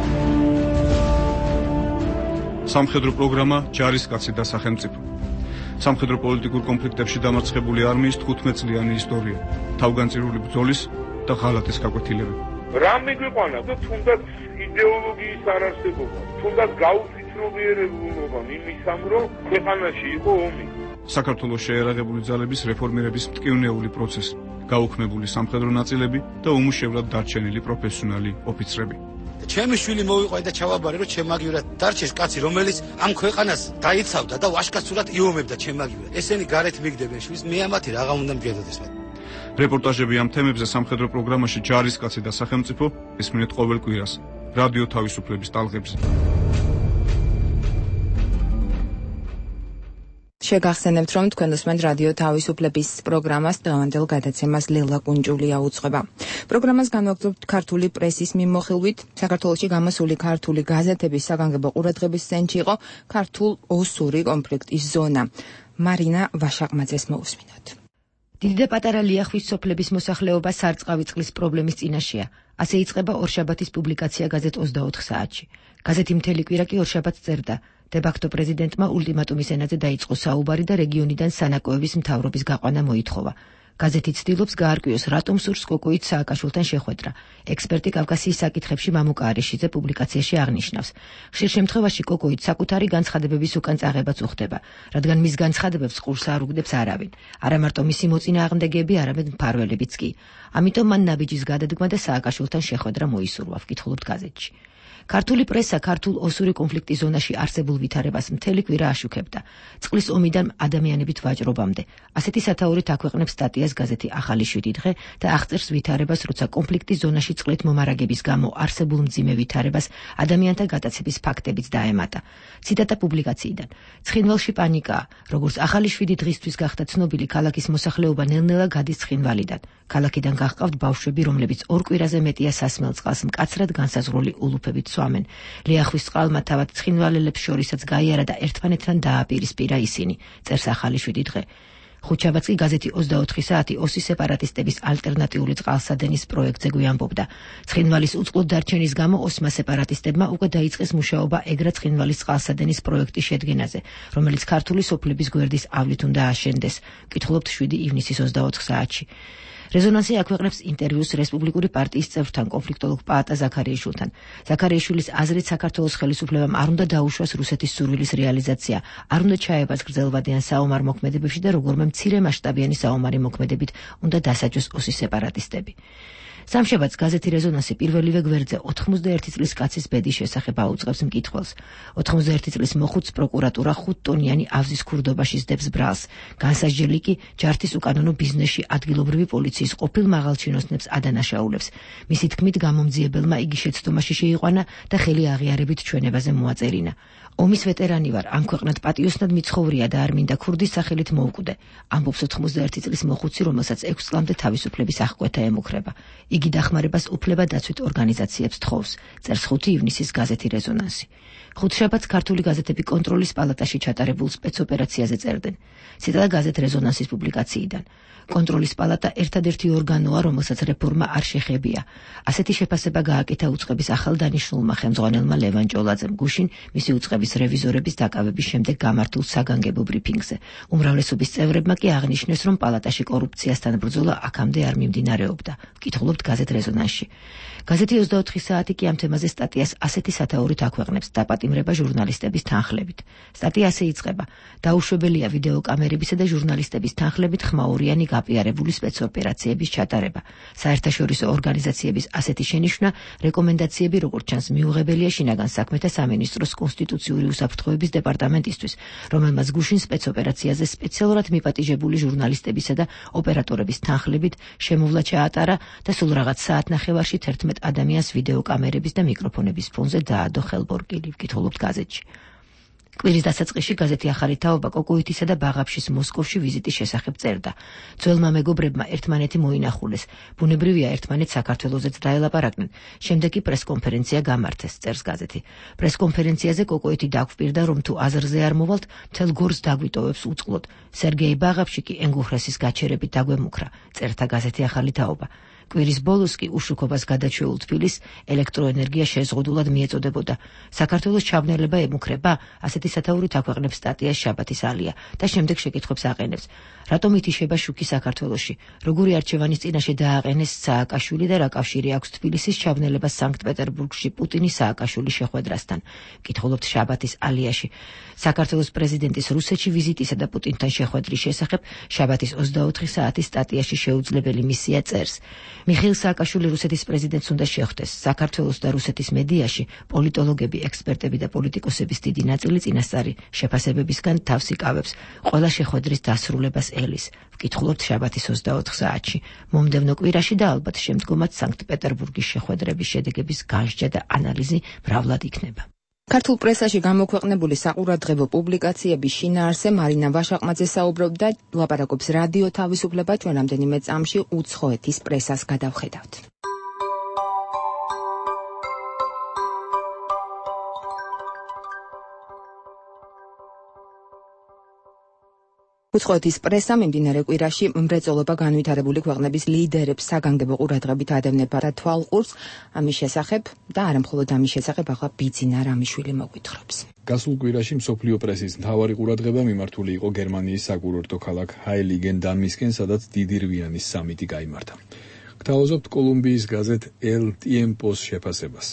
სამხედრო პროგრამა ჯარისკაცი და სახელმწიფო. სამხედრო პოლიტიკურ კონფლიქტებში დამარცხებული არმიის თხუთმეტწლიანი ისტორია, თავგანწირული ბრძოლის და ღალატის გაკვეთილები. რამე გვიყვანა და თუნდაც იდეოლოგიის არარსებობა, თუნდაც გაუცნობიერებულობა იმისამ, რომ ქვეყანაში იყო ომი. საქართველოს შეერაღებული ძალების რეფორმირების მტკივნეული პროცესი, გაუქმებული სამხედრო ნაწილები და უმუშევრად დარჩენილი პროფესიონალი ოფიცრები. ჩემი შვილი მოვიყვანა და ჩავაბარე, რომ ჩემაგივრად დარჩეს კაცი, რომელიც ამ ქვეყანას დაიცავდა და ვაჟკაცურად იომებდა ჩემაგივრად. ესენი გარეთ მიგდებენ შვილს, მე ამათი რაღა უნდა მგედოდეს მათ. რეპორტაჟები ამ თემებზე სამხედრო პროგრამაში ჯარისკაცი და სახელმწიფო ისმინეთ ყოველ კვირას რადიო თავისუფლების ტალღებზე. შეგახსენებთ, რომ თქვენ უსმენთ რადიო თავისუფლების პროგრამას, დღევანდელ გადაცემას ლელა კუნჭულია უძღვება. პროგრამას განვაგრძობთ ქართული პრესის მიმოხილვით. საქართველოში გამოსული ქართული გაზეთების საგანგებო ყურადღების ცენტრში იყო ქართულ-ოსური კონფლიქტის ზონა. მარინა ვაშაყმაძეს მოусმინოთ. დიდი და პატარა ლიახვის სოფლების მოსახლეობა სარწყავი წყლის პრობლემის წინაშეა. ასე იწყება ორშაბათის პუბლიკაცია გაზეთ ოცდაოთხ საათში. გაზეთი მთელი კვირა კი ორშაბათს წერდა. დე-ფაქტო პრეზიდენტმა ულტიმატუმის ენაზე დაიწყო საუბარი და რეგიონიდან სანაკოების მთავრობის გაყვანა მოითხოვა. გაზეთი ცდილობს გაარკვიოს, რატომ სურს კოკოით სააკაშვილთან შეხვედრა. ექსპერტი კავკასიის საკითხებში მამუკა არიშიძე პუბლიკაციაში აღნიშნავს. ხშირ შემთხვევაში კოკოით საკუთარი განცხადებების უკან წაღებაც უხდება, რადგან მის განცხადებებს ყურს არ უგდებს არავინ. არა მარტო მისი მოწინააღმდეგეები, არამედ მფარველებიც კი. ამიტომ მან ნაბიჯის გადადგმა და სააკაშვილთან შეხვედრა მოისურვა, ვკითხულობთ გაზეთში. ქართული პრესა ქართულ-ოსური კონფლიქტის ზონაში არსებულ ვითარებას მთელი კვირა აშუქებდა. წყლის ომიდან ადამიანებით ვაჭრობამდე. ასეთი სათაურით აქვეყნებს სტატიას გაზეთი ახალი შვიდი დღე და აღწერს ვითარებას, როცა კონფლიქტის ზონაში წყლით მომარაგების გამო არსებულ მძიმე ვითარებას ადამიანთა გატაცების ფაქტებიც დაემატა. ციტატა პუბლიკაციიდან. ცხინვალში პანიკაა. როგორც ახალი შვიდი დღისთვის გახდა ცნობილი, ქალაქის მოსახლეობა ნელ-ნელა გადის ცხინვალიდან. ქალაქიდან გაჰყავთ ბავშვები, რომლებიც ორ კვირაზე მეტია სასმელ წყალს მკაცრად განსაზღვრული ულუფებით სვამენ. ლიახვის წყალმა თავად ცხინვალელებს შორისაც გაიარა და ერთმანეთთან დააპირისპირა ისინი, წერს ახალი შვიდი დღე. ხუთშაბათს კი გაზეთი ოცდაოთხი საათი ოსის სეპარატისტების ალტერნატიული წყალსადენის პროექტზე გვიამბობდა. ცხინვალის უწყლოდ დარჩენის გამო ოსმა სეპარატისტებმა უკვე დაიწყეს მუშაობა ეგრა ცხინვალის წყალსადენის პროექტის შედგენაზე, რომელიც ქართული სოფლების გვერდის ავლით უნდა აშენდეს. ვკითხულობთ შვიდი ივნისის ოცდაოთხ საათში. რეზონანსი აქვეყნებს ინტერვიუს რესპუბლიკური პარტიის წევრთან, კონფლიქტოლოგ პაატა ზაქარიაშვილთან. ზაქარიაშვილის აზრით, საქართველოს ხელისუფლებამ არ უნდა დაუშვას რუსეთის სურვილის რეალიზაცია, არ უნდა ჩაებაც გრძელვადიან საომარ მოქმედებებში და როგორმე მცირე მასშტაბიანი საომარი მოქმედებით უნდა დასაჯოს ოსის სეპარატისტები. სამშაბათს გაზეთი რეზონანსი პირველივე გვერდზე ოთხმოცდაერთი წლის კაცის ბედის შესახებ აუწყებს მკითხველს. ოთხმოცდაერთი წლის მოხუცს პროკურატურა ხუთტონიანი ავზის ქურდობაში სდებს ბრალს. განსაჯელი კი ჯართის უკანონო ბიზნესში ადგილობრივი პოლიციის ყოფილ მაღალჩინოსნებს ადანაშაულებს. მისი თქმით, გამომძიებელმა იგი შეცდომაში შეიყვანა და ხელი აღიარებით ჩვენებაზე მოაწერინა. ომის ვეტერანი ვარ, ამ ქვეყნად პატიოსნად მიცხოვრია და არ მინდა ქურდის სახელით მოვკვდე. ამბობს ოთხმოცდაერთი წლის მოხუცი, რომელსაც ექვს წლამდე თავისუფლების აღკვეთა ემუქრება. იგი დახმარებას უფლება დაცვით ორგანიზაციებს თხოვს, წერს ხუთი ივნისის გაზეთი რეზონანსი. ხუთშაბათს ქართული გაზეთები კონტროლის პალატაში ჩატარებულ სპეცოპერაციაზე წერდნენ. ციტატა გაზეთ რეზონანსის პუბლიკაციიდან. კონტროლის პალატა ერთადერთი ორგანოა, რომელსაც რეფორმა არ შეხებია. ასეთი შეფასება გააკეთა უწყების ახალდანიშნულმა ხელმძღვანელმა ლევან ჭოლაძემ გუშინ მისი უწყების რევიზორების დაკავების შემდეგ გამართულ საგანგებო ბრიფინგზე. უმრავლესობის წევრებმა კი აღნიშნეს, რომ პალატაში კორუფციასთან ბრძოლა აქამდე არ მიმდინარეობდა. ვკითხულობთ გაზეთ რეზონანსში. გაზეთი ოცდაოთხი საათი კი ამ თემაზე სტატიას ასეთი სათაურით აქვეყნებს: დაპატიმრება ჟურნალისტების თანხლებით. სტატია ასე იწყება: დაუშვებელია ვიდეოკამერებისა და ჟურნალისტების თანხლებით ხმაურიანი გაპიარებული სპეცოპერაციების ჩატარება. საერთაშორისო ორგანიზაციების ასეთი შენიშვნა რეკომენდაციები, როგორც ჩანს, მიუღებელია შინაგან საქმეთა სამინისტროს კონსტიტუციური უსაფრთხოების დეპარტამენტისთვის, რომელმაც გუშინ სპეცოპერაციაზე სპეციალურად მიპატიჟებული ჟურნალისტებისა და ოპერატორების თანხლებით შემოვლა ჩაატარა და სულ რაღაც საათნახევარში თერთმეტ ადამიანს ვიდეოკამერების და მიკროფონების ფონზე დაადო ხელბორკილი. ვკითხულობთ გაზეთში. კვირის დასაწყისში გაზეთი ახალი თაობა კოკოითისა და ბაღაფშის მოსკოვში ვიზიტის შესახებ წერდა. ძველმა მეგობრებმა ერთმანეთი მოინახულეს. ბუნებრივია ერთმანეთს საქართველოსაც დაელაპარაკნენ. შემდეგ კი პრესკონფერენცია გამართეს, წერს გაზეთი. პრესკონფერენციაზე კოკოითი დაგვპირდა, რომ თუ აზრზე არ მოვალთ, მთელ გორს დაგვიტოვებს უწყლოდ. სერგეი ბაღაფში კი ენგუხრესის გაჩერებით დაგვემუქრა, წერდა გაზეთი ახალი თაობა. კვირის ბოლოს კი უშუქობას გადაჩეულ თბილისს ელექტროენერგია შეზღუდულად მიეწოდებოდა. საქართველოს ჩაბნელება ემუქრება? ასეთი სათაურით აქვეყნებს სტატიას შაბათის ალია და შემდეგ შეკითხვებს აყენებს. რატომ ითიშება შუქი საქართველოში? როგორი არჩევანის წინაშე დააყენეს სააკაშვილი და რა კავშირი აქვს თბილისის ჩაბნელებას სანქტ-პეტერბურგში პუტინის სააკაშვილის შეხვედრასთან? კითხულობთ შაბათის ალიაში. საქართველოს პრეზიდენტის რუსეთში ვიზიტისა და პუტინთან შეხვედრის შესახებ შაბათის ოცდაოთხი საათის სტატიაში შეუძლებელი მისია წერს. მიხეილ სააკაშვილი რუსეთის პრეზიდენტს უნდა შეხვდეს. საქართველოს და რუსეთის მედიაში პოლიტოლოგები, ექსპერტები და პოლიტიკოსების დიდი ნაწილი წინასწარი შეფასებებისგან თავს იკავებს. ყველა შეხვედრის დასრულებას ელის. ვკითხულობთ შაბათის ოცდაოთხ საათში. მომდევნო კვირაში და ალბათ შემდგომაც სანქტ-პეტერბურგის შეხვედრების შედეგების განსჯა და ანალიზი მრავლად იქნება. ქართულ პრესაში გამოქვეყნებული საყურადღებო პუბლიკაციების შინაარსზე მარინა ვაშაყმაძე საუბრობდა, ლაპარაკობს რადიო თავისუფლება. ჩვენ რამდენიმე წამში უცხოეთის პრესას გადავხედავთ. უცხოეთის პრესა მიმდინარე კვირაში მრეწველობა განვითარებული ქვეყნების ლიდერებს საგანგებო ყურადღებით ადევნებდა და თვალყურს ამის შესახებ და არა მხოლოდ ამის შესახებ ახლა ბიძინა რამიშვილი მოგვითხრობს. გასულ კვირაში მსოფლიო პრესის მთავარი ყურადღება მიმართული იყო გერმანიის საკურორტო ქალაქ ჰაილიგენ-დამისკენ, სადაც დიდი რვიანის სამიტი გაიმართა. გთავაზობთ კოლუმბიის გაზეთ ელ ტიემპოს შეფასებას.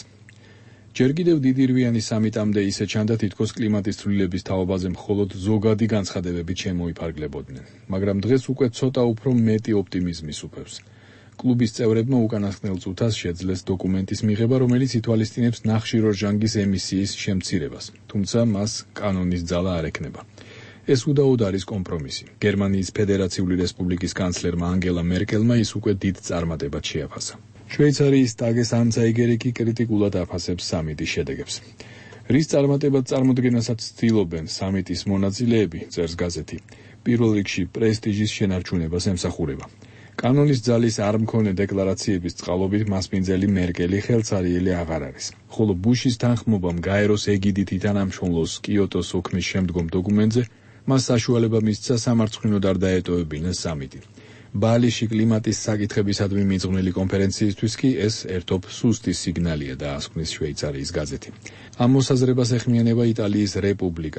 ჯერ კიდევ დიდი რვიანი სამიტამდე ისე ჩანდა, თითქოს კლიმატის ცვლილების თაობაზე მხოლოდ ზოგადი განცხადებებით შემოიფარგლებოდნენ, მაგრამ დღეს უკვე ცოტა უფრო მეტი ოპტიმიზმი სუფევს. კლუბის წევრებმა უკანასკნელ წუთას შეძლეს დოკუმენტის მიღება, რომელიც ითვალისწინებს ნახშირორჟანგის ემისიის შემცირებას, თუმცა მას კანონის ძალა არ ექნება. ეს უდაოდ არის კომპრომისი. გერმანიის ფედერაციული რესპუბლიკის კანცლერმა ანგელა მერკელმა ის უკვე დიდ წარმატებად შეაფასა. შვეიცარიის ტაგეს ანცაიგერი კი კრიტიკულად აფასებს სამიტის შედეგებს. რის წარმატებად წარმოდგენასაც ცდილობენ სამიტის მონაწილეები, წერს გაზეთი, პირველ რიგში პრესტიჟის შენარჩუნებას ემსახურება. კანონის ძალის არ მქონე დეკლარაციების წყალობით მასპინძელი მერკელი ხელცარიელი აღარ არის. ხოლო ბუშის თანხმობამ გაეროს ეგიდით ითანამშრომლოს კიოტოს ოქმის შემდგომ დოკუმენტზე მას საშუალება მისცა სამარცხვინოდ არ დაეტოვებინა სამიტი. ბალიში კლიმატის საკითხებისადმი მიძღვნილი კონფერენციისთვის კი ეს ერთობ სუსტი სიგნალია, დაასკვნის შვეიცარიის გაზეთი. ამ მოსაზრებას ეხმიანება იტალიის რეპუბლიკა.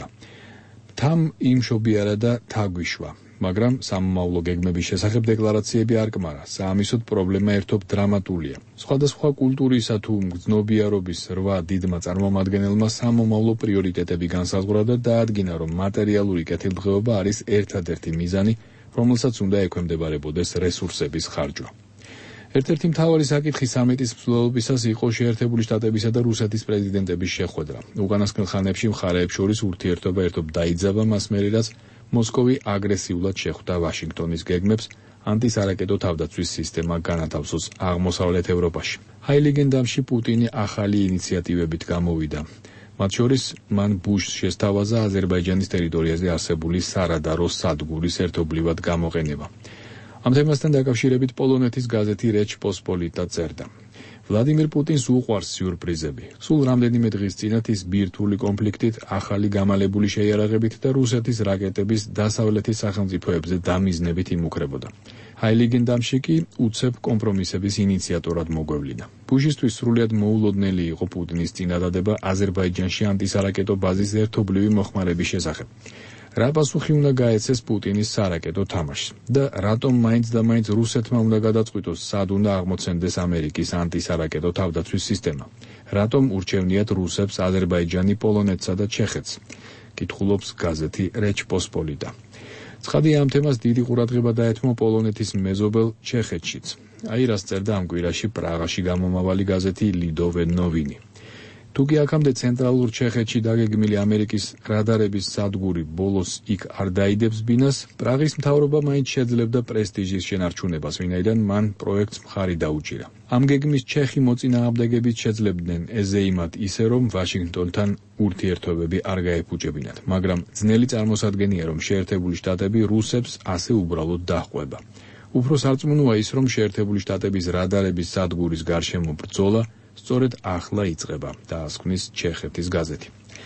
თამ იმშობიარა და თაგვიშვა, მაგრამ სამომავლო გეგმების შესახებ დეკლარაციები არ კმარა. საამისოდ პრობლემა ერთობ დრამატულია. სხვადასხვა კულტურისა თუ მგრძნობიარობის რვა დიდმა წარმომადგენელმა სამომავლო პრიორიტეტები განსაზღვრა და დაადგინა, რომ მატერიალური კეთილდღეობა არის ერთადერთი მიზანი, რომელსაც უნდა ექვემდებარებოდეს რესურსების ხარჯვა. ერთ-ერთი მთავარი საკითხი სამიტის მსვლელობისას იყო შეერთებული შტატებისა და რუსეთის პრეზიდენტების შეხვედრა. უკანასკნელ ხანებში მხარეებს შორის ურთიერთობა ერთობ დაიძაბა, მას მერე რაც მოსკოვი აგრესიულად შეხვდა ვაშინგტონის გეგმებს ანტისარაკეტო თავდაცვის სისტემა განათავსოს აღმოსავლეთ ევროპაში. ჰაილიგენ-დამში პუტინი ახალი ინიციატივებით გამოვიდა. მათ შორის მან ბუშს შესთავაზა აზერბაიჯანის ტერიტორიაზე არსებული სარადარო სადგურის ერთობლივად გამოყენება. ამ თემასთან დაკავშირებით პოლონეთის გაზეთი რეჩ პოსპოლიტა წერდა. ვლადიმირ პუტინს უყვარს სიურპრიზები. სულ რამდენიმე დღის წინათ ის ბირთვული კონფლიქტით, ახალი გამალებული შეიარაღებით და რუსეთის რაკეტების დასავლეთის სახელმწიფოებზე დამიზნებით იმუქრებოდა. ჰაილიგენ-დამში კი უცებ კომპრომისების ინიციატორად მოგვევლინა. ბუშისთვის სრულიად მოულოდნელი იყო პუტინის წინადადება აზერბაიჯანში ანტისარაკეტო ბაზის ერთობლივი მოხმარების შესახებ. რა პასუხი უნდა გაეცეს პუტინის სარაკეტო თამაშს და რატომ მაინც და მაინც რუსეთმა უნდა გადაწყვიტოს, სად უნდა აღმოცენდეს ამერიკის ანტისარაკეტო თავდაცვის სისტემა? რატომ ურჩევნიათ რუსებს აზერბაიჯანი, პოლონეთსა და ჩეხეთს? კითხულობს გაზეთი რეჩ პოსპოლიტა. ცხადია, ამ თემას დიდი ყურადღება დაეთმო პოლონეთის მეზობელ ჩეხეთშიც. აი რას წერდა ამ კვირაში პრაღაში გამომავალი გაზეთი ლიდოვე ნოვინი. თუკი აქამდე ცენტრალურ ჩეხეთში დაგეგმილი ამერიკის რადარების სადგური ბოლოს იქ არ დაიდებს ბინას, პრაღის მთავრობა მაინც შეძლებდა პრესტიჟის შენარჩუნებას, ვინაიდან მან პროექტს მხარი დაუჭირა. ამ გეგმის ჩეხი მოწინააღმდეგებით შეძლებდნენ ეზეიმად ისე, რომ ვაშინგტონთან ურთიერთობები არ გაეფუჭებინათ, მაგრამ ძნელი წარმოსადგენია, რომ შეერთებული შტატები რუსებს ასე უბრალოდ დაჰყვება. უფრო სარწმუნოა ის, რომ შეერთებული შტატების რადარების სადგურის გარშემო ბრძოლა სწორედ ახლა იწყება, დაასკვნის ჩეხეთის გაზეთი.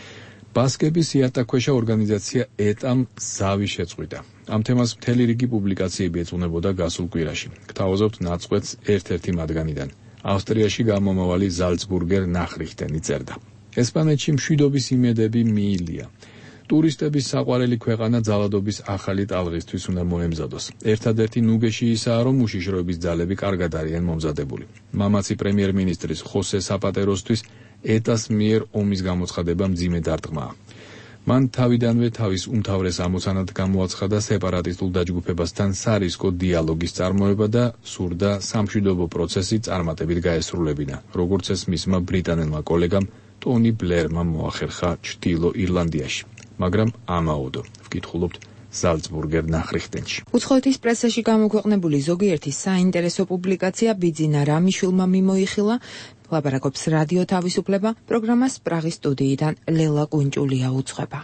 ბასკების იატაკქვეშა ორგანიზაცია ეტამ ზავი შეწყვიტა. ამ თემას მთელი რიგი პუბლიკაციები ეძღვნებოდა გასულ კვირაში. გთავაზობთ ნაწყვეტს ერთ-ერთი მათგანიდან. ავსტრიაში გამომავალი ზალცბურგერ ნახრიხტენი წერდა. ესპანეთში მშვიდობის იმედები მიილია. ტურისტების საყვარელი ქვეყანა ძალადობის ახალი ტალღისთვის უნდა მოემზადოს. ერთადერთი ნუგეში ისაა, რომ უშიშროების ძალები კარგად არიან მომზადებული. მამაცი პრემიერ-მინისტრის ხოსე საპატეროსთვის ეტას მიერ ომის გამოცხადება მძიმე დარტყმაა. მან თავიდანვე თავის უმთავრეს ამოცანად გამოაცხადა სეპარატისტულ დაჯგუფებასთან სარისკო დიალოგის წარმოება და სურდა სამშვიდობო პროცესი წარმატებით გაესრულებინა, როგორც ეს მისმა ბრიტანელმა კოლეგამ ტონი ბლერმა მოახერხა ჩრდილო ირლანდიაში. მაგრამ ამაოდო, ვკითხულობთ ზალცბურგერ ნახრიხტენში. უცხოეთის პრესაში გამოქვეყნებული ზოგიერთი საინტერესო პუბლიკაცია ბიძინა რამიშვილმა მიმოიხილა. ლაპარაკობს რადიო თავისუფლება, პროგრამას პრაღის სტუდიიდან ლელა კუნჭულია უძღვება.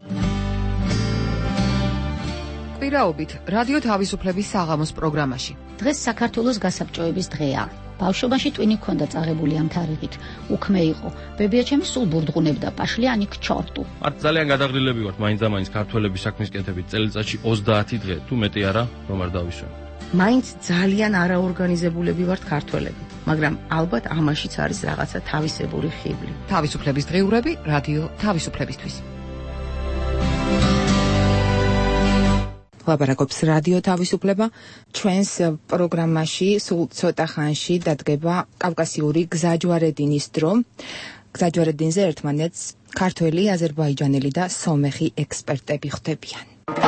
კვირაობით რადიო თავისუფლების საღამოს პროგრამაში. დღეს საქართველოს გასაბჭოების დღეა. ბავშვობაში ტვინი ქონდა წაღებული ამ თარიღით. უქმე იყო. ბებიაჩემი სულ ბურდღუნებდა პაშლიანი ქჩორტუ. არ ძალიან გადაღრილები ვართ მაინც-ამაინც ქართველების საქმის კეთებით. წელიწადში ოცდაათი დღე, თუ მეტი არა, რომ არ დავისვენ. მაინც ძალიან არაორგანიზებულები ვართ ქართველები, მაგრამ ალბათ ამაშიც არის რაღაცა თავისებური ხიბლი. თავისუფლების დღეურები რადიო თავისუფლებისთვის. ლაპარაკობს რადიო თავისუფლება. ჩვენს პროგრამაში სულ ცოტა ხანში დადგება კავკასიური გზაჯვარედინის დრო. გზაჯვარედინზე ერთმანეთს ქართველი, აზერბაიჯანელი და სომეხი ექსპერტები ხვდებიან.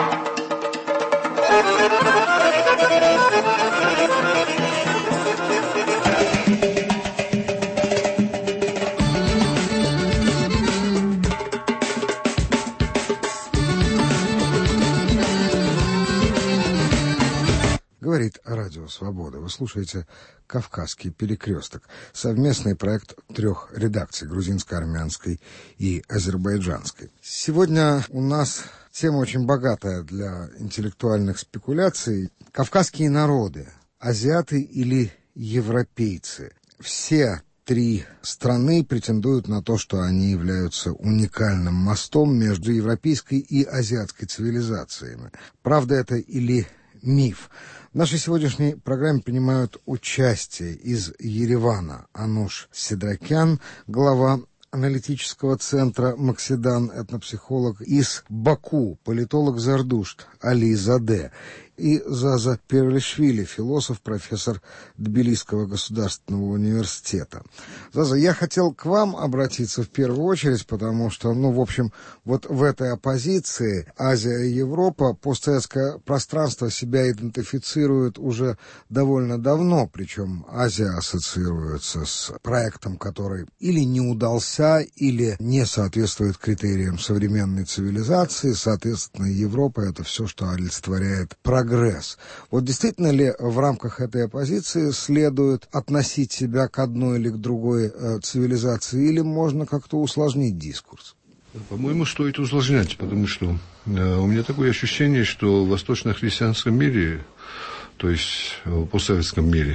Говорит Радио Свобода. Вы слушаете «Кавказский перекресток». Совместный проект трех редакций, грузинско-армянской и азербайджанской. Сегодня у нас тема очень богатая для интеллектуальных спекуляций. Кавказские народы, азиаты или европейцы. Все три страны претендуют на то, что они являются уникальным мостом между европейской и азиатской цивилизациями. Правда это или миф? В нашей сегодняшней программе принимают участие из Еревана Ануш Седракян, глава аналитического центра «Максидан», этнопсихолог, из Баку, политолог Зардушт Али Заде, и Заза Перлишвили, философ, профессор Тбилисского государственного университета. Заза, я хотел к вам обратиться в первую очередь, потому что, ну, в общем, вот в этой оппозиции Азия и Европа, постсоветское пространство себя идентифицирует уже довольно давно, причем Азия ассоциируется с проектом, который или не удался, или не соответствует критериям современной цивилизации, соответственно, Европа — это все, что олицетворяет прогресс. Вот действительно ли в рамках этой оппозиции следует относить себя к одной или к другой э, цивилизации, или можно как-то усложнить дискурс? По-моему, стоит усложнять, потому что э, у меня такое ощущение, что в восточно-христианском мире, то есть в постсоветском мире,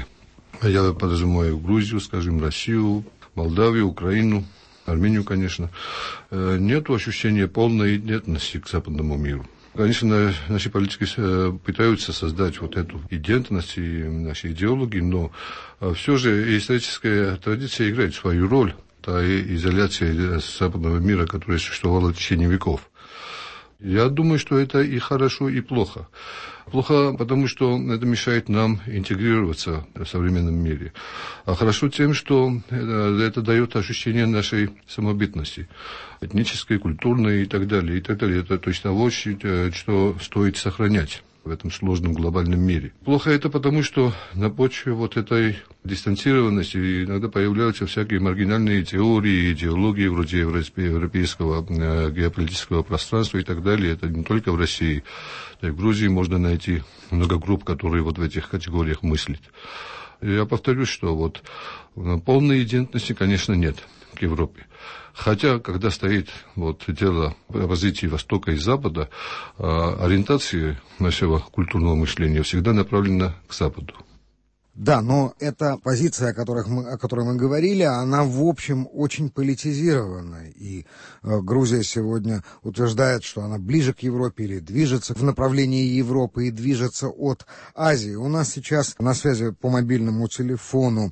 я подразумеваю Грузию, скажем, Россию, Молдавию, Украину, Армению, конечно, э, нет ощущения полной идентности к западному миру. Конечно, наши политики пытаются создать вот эту идентичность и наши идеологи, но все же историческая традиция играет свою роль. Та изоляция западного мира, которая существовала в течение веков. Я думаю, что это и хорошо, и плохо. Плохо, потому что это мешает нам интегрироваться в современном мире. А хорошо тем, что это, это дает ощущение нашей самобытности, этнической, культурной и так далее. И так далее. Это точно того, что стоит сохранять в этом сложном глобальном мире. Плохо это потому, что на почве вот этой дистанцированности иногда появляются всякие маргинальные теории, идеологии вроде европейского геополитического пространства и так далее. Это не только в России. В Грузии можно найти много групп, которые вот в этих категориях мыслят. Я повторюсь, что вот полной идентичности, конечно, нет к Европе. Хотя, когда стоит вот дело оппозиции Востока и Запада, ориентация нашего культурного мышления всегда направлена к Западу. Да, но эта позиция, о, которых мы, о которой мы говорили, она, в общем, очень политизирована. И э, Грузия сегодня утверждает, что она ближе к Европе или движется в направлении Европы и движется от Азии. У нас сейчас на связи по мобильному телефону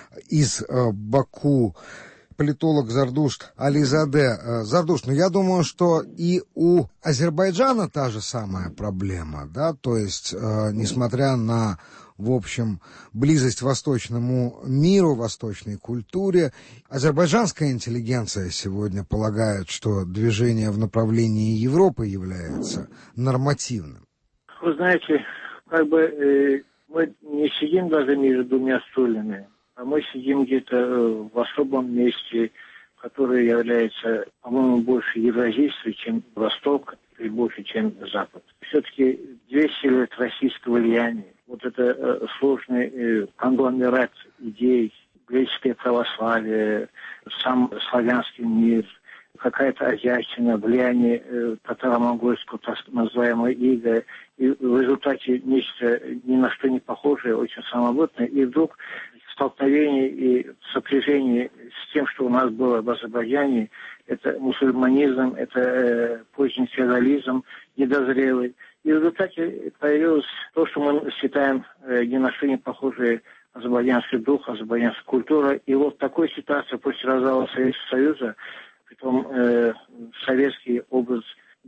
из э, Баку политолог Зардушт Ализаде. Зардушт, ну я думаю, что и у Азербайджана та же самая проблема, да, то есть, э, несмотря на, в общем, близость восточному миру, восточной культуре, азербайджанская интеллигенция сегодня полагает, что движение в направлении Европы является нормативным. Вы знаете, как бы э, мы не сидим даже между двумя стульями, а мы сидим где-то в особом месте, которое является, по-моему, больше евразийством, чем Восток, и больше, чем Запад. Все-таки двести лет российского влияния, вот это э, сложный э, конгломерат идей, греческое православие, сам славянский мир, какая-то азиатчина, влияние э, татаро-монгольского, так называемого ига, и в результате нечто ни на что не похожее, очень самобытное, и вдруг столкновение и сопряжение с тем, что у нас было в Азербайджане, это мусульманизм, это э, поздний феодализм, недозрелый. И в результате появилось то, что мы считаем э, ни на что не похожее азербайджанский дух, азербайджанская культура. И вот в такой ситуации после развала Советского Союза, притом э, советский образ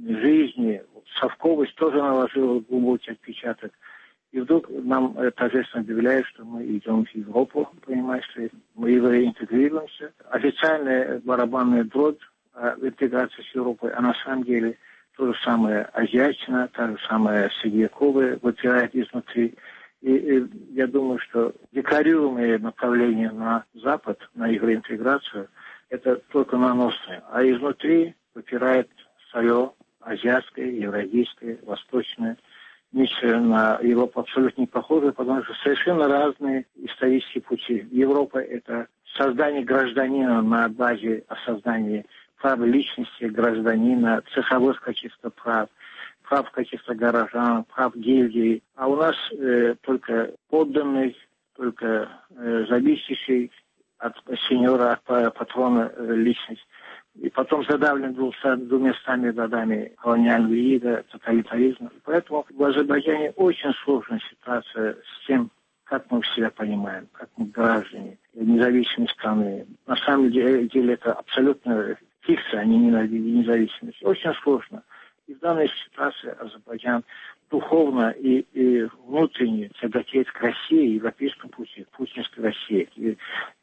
жизни, совковость тоже наложила глубокий отпечаток. И вдруг нам торжественно объявляют, что мы идем в Европу, понимаете, мы евроинтегрируемся. Официальная барабанная дробь в интеграции с Европой, а на самом деле то же самое азиатчина, та же самая средневековая выпирает изнутри. И, и я думаю, что декларируемое направление на Запад, на евроинтеграцию, это только наносное. А изнутри выпирает свое азиатское, евразийское, восточное. Ничего на Европу абсолютно не похоже, потому что совершенно разные исторические пути. Европа – это создание гражданина на базе создания права личности гражданина, цеховых каких-то прав, прав каких-то горожан, прав гильдии. А у нас э, только подданный, только э, зависящий от сеньора, от патрона э, личность. И потом задавлен двумястами годами колониального ига, тоталитаризма. Поэтому в Азербайджане очень сложная ситуация с тем, как мы себя понимаем, как мы граждане независимой страны. На самом деле, деле это абсолютно фикция, а не независимость. Очень сложно. И в данной ситуации Азербайджан духовно и, и внутренне тяготеет к России, европейскому пути, к путинской России. И,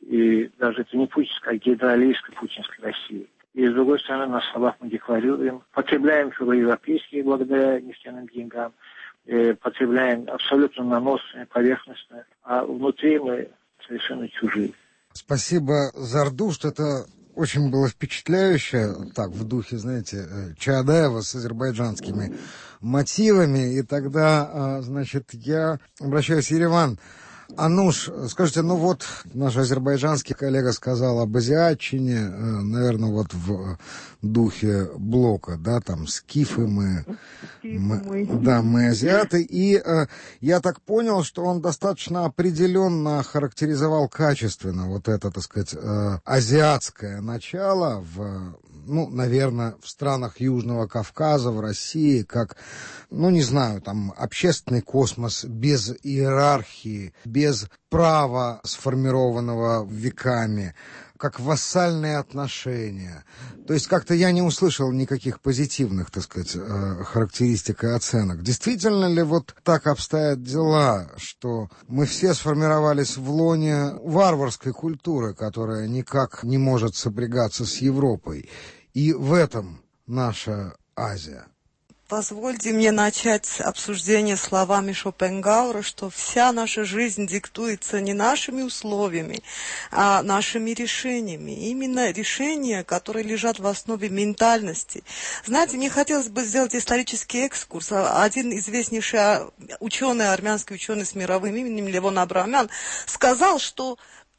и даже это не путинская, а гидролийской путинской России. И, с другой стороны, на словах мы декларируем, потребляем европейские благодаря нефтяным деньгам, э, потребляем абсолютно наносные, поверхностные, а внутри мы совершенно чужие. Спасибо, Зардушт. Это очень было впечатляюще, так, в духе, знаете, Чаадаева с азербайджанскими мотивами. И тогда, значит, я обращаюсь в Ереван. Ануш, скажите, ну вот наш азербайджанский коллега сказал об азиатчине, наверное, вот в духе блока, да, там скифы мы, мы да, мы азиаты, и э, я так понял, что он достаточно определенно характеризовал качественно вот это, так сказать, э, азиатское начало в, ну, наверное, в странах Южного Кавказа, в России, как, ну, не знаю, там, общественный космос без иерархии, без права, сформированного веками, как вассальные отношения. То есть как-то я не услышал никаких позитивных, так сказать, характеристик и оценок. Действительно ли вот так обстоят дела, что мы все сформировались в лоне варварской культуры, которая никак не может сопрягаться с Европой? И в этом наша Азия. Позвольте мне начать обсуждение словами Шопенгауэра, что вся наша жизнь диктуется не нашими условиями, а нашими решениями. Именно решения, которые лежат в основе ментальности. Знаете, мне хотелось бы сделать исторический экскурс. Один известнейший ученый, армянский ученый с мировым именем Левон Абрамян, сказал, что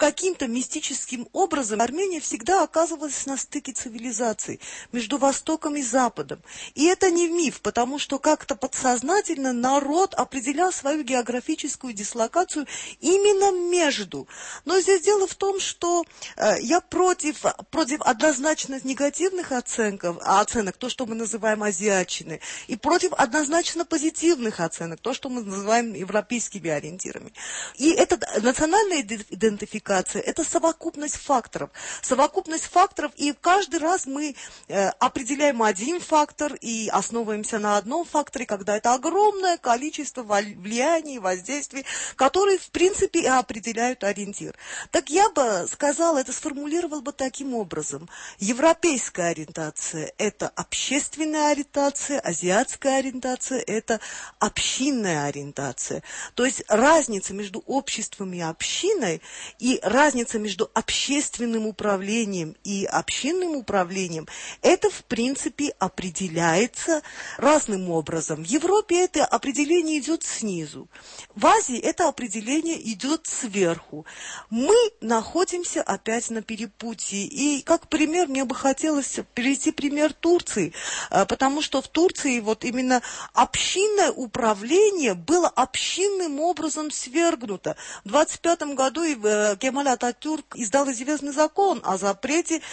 каким-то мистическим образом Армения всегда оказывалась на стыке цивилизаций между Востоком и Западом. И это не миф, потому что как-то подсознательно народ определял свою географическую дислокацию именно между. Но здесь дело в том, что э, я против, против однозначно негативных оценок, оценок, то, что мы называем азиатчиной, и против однозначно позитивных оценок, то, что мы называем европейскими ориентирами. И эта национальная идентификация – это совокупность факторов. Совокупность факторов, и каждый раз мы э, определяем один фактор и основываемся на одном факторе, когда это огромное количество влияний, воздействий, которые, в принципе, и определяют ориентир. Так я бы сказала, это сформулировала бы таким образом. Европейская ориентация – это общественная ориентация, азиатская ориентация – это общинная ориентация. То есть разница между обществом и общиной и разница между общественным управлением и общинным управлением – это, в принципе, определяется разным образом. В Европе это определение идет снизу. В Азии это определение идет сверху. Мы находимся опять на перепутье. И как пример мне бы хотелось привести пример Турции, потому что в Турции вот именно общинное управление было общинным образом свергнуто. В двадцать пятом году Кемаль Ататюрк издал известный закон о запрете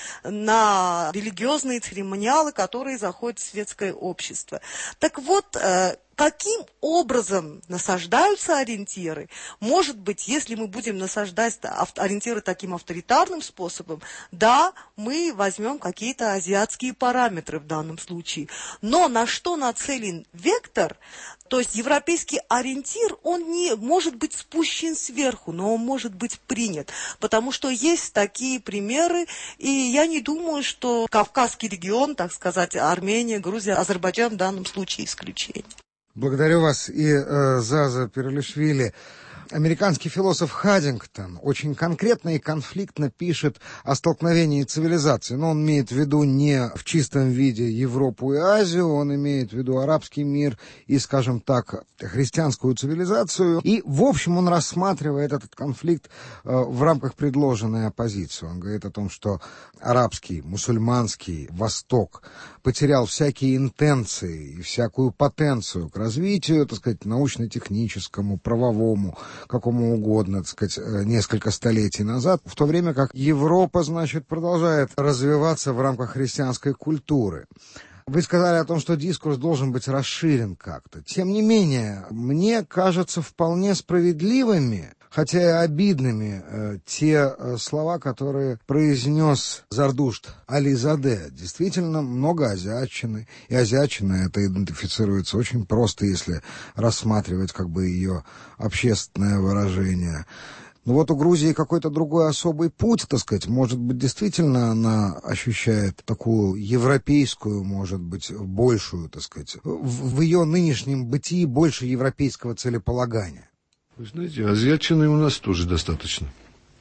на религиозные церемониалы, которые заходят в светское общество. Так вот, каким образом насаждаются ориентиры? Может быть, если мы будем насаждать ориентиры таким авторитарным способом, да, мы возьмем какие-то азиатские параметры в данном случае. Но на что нацелен вектор, то есть европейский ориентир, он не может быть спущен сверху, но он может быть принят. Потому что есть такие примеры, и я не думаю, что Кавказский регион, так сказать, Армения, Грузия, Азербайджан в данном случае исключение. Благодарю вас и э, Заза Перелишвили. Американский философ Хаддингтон очень конкретно и конфликтно пишет о столкновении цивилизаций. Но он имеет в виду не в чистом виде Европу и Азию, он имеет в виду арабский мир и, скажем так, христианскую цивилизацию. И, в общем, он рассматривает этот конфликт э, в рамках предложенной оппозиции. Он говорит о том, что арабский, мусульманский Восток потерял всякие интенции и всякую потенцию к развитию, так сказать, научно-техническому, правовому, какому угодно, так сказать, несколько столетий назад, в то время как Европа, значит, продолжает развиваться в рамках христианской культуры. Вы сказали о том, что дискурс должен быть расширен как-то. Тем не менее, мне кажется вполне справедливыми, хотя и обидными, э, те э, слова, которые произнес Зардушт Ализаде. Действительно, много азиатчины, и азиатчина это идентифицируется очень просто, если рассматривать как бы ее общественное выражение. Но вот у Грузии какой-то другой особый путь, так сказать. Может быть, действительно она ощущает такую европейскую, может быть, большую, так сказать, в, в ее нынешнем бытии больше европейского целеполагания. Вы знаете, азиатчины у нас тоже достаточно.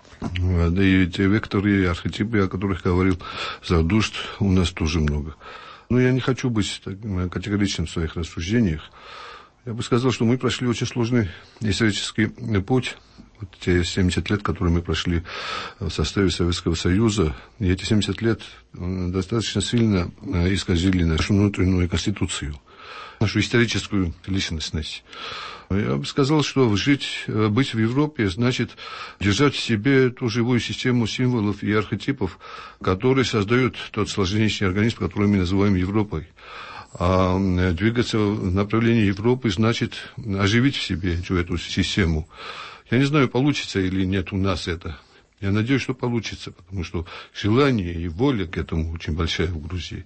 Да и те векторы и архетипы, о которых говорил Зардушт, у нас тоже много. Но я не хочу быть категоричным в своих рассуждениях. Я бы сказал, что мы прошли очень сложный исторический путь. Вот те семьдесят лет, которые мы прошли в составе Советского Союза, и эти семьдесят лет достаточно сильно исказили нашу внутреннюю конституцию, нашу историческую личностность. Я бы сказал, что жить, быть в Европе, значит держать в себе ту живую систему символов и архетипов, которые создают тот сложнейший организм, который мы называем Европой. А двигаться в направлении Европы значит оживить в себе эту систему. Я не знаю, получится или нет у нас это. Я надеюсь, что получится, потому что желание и воля к этому очень большая в Грузии.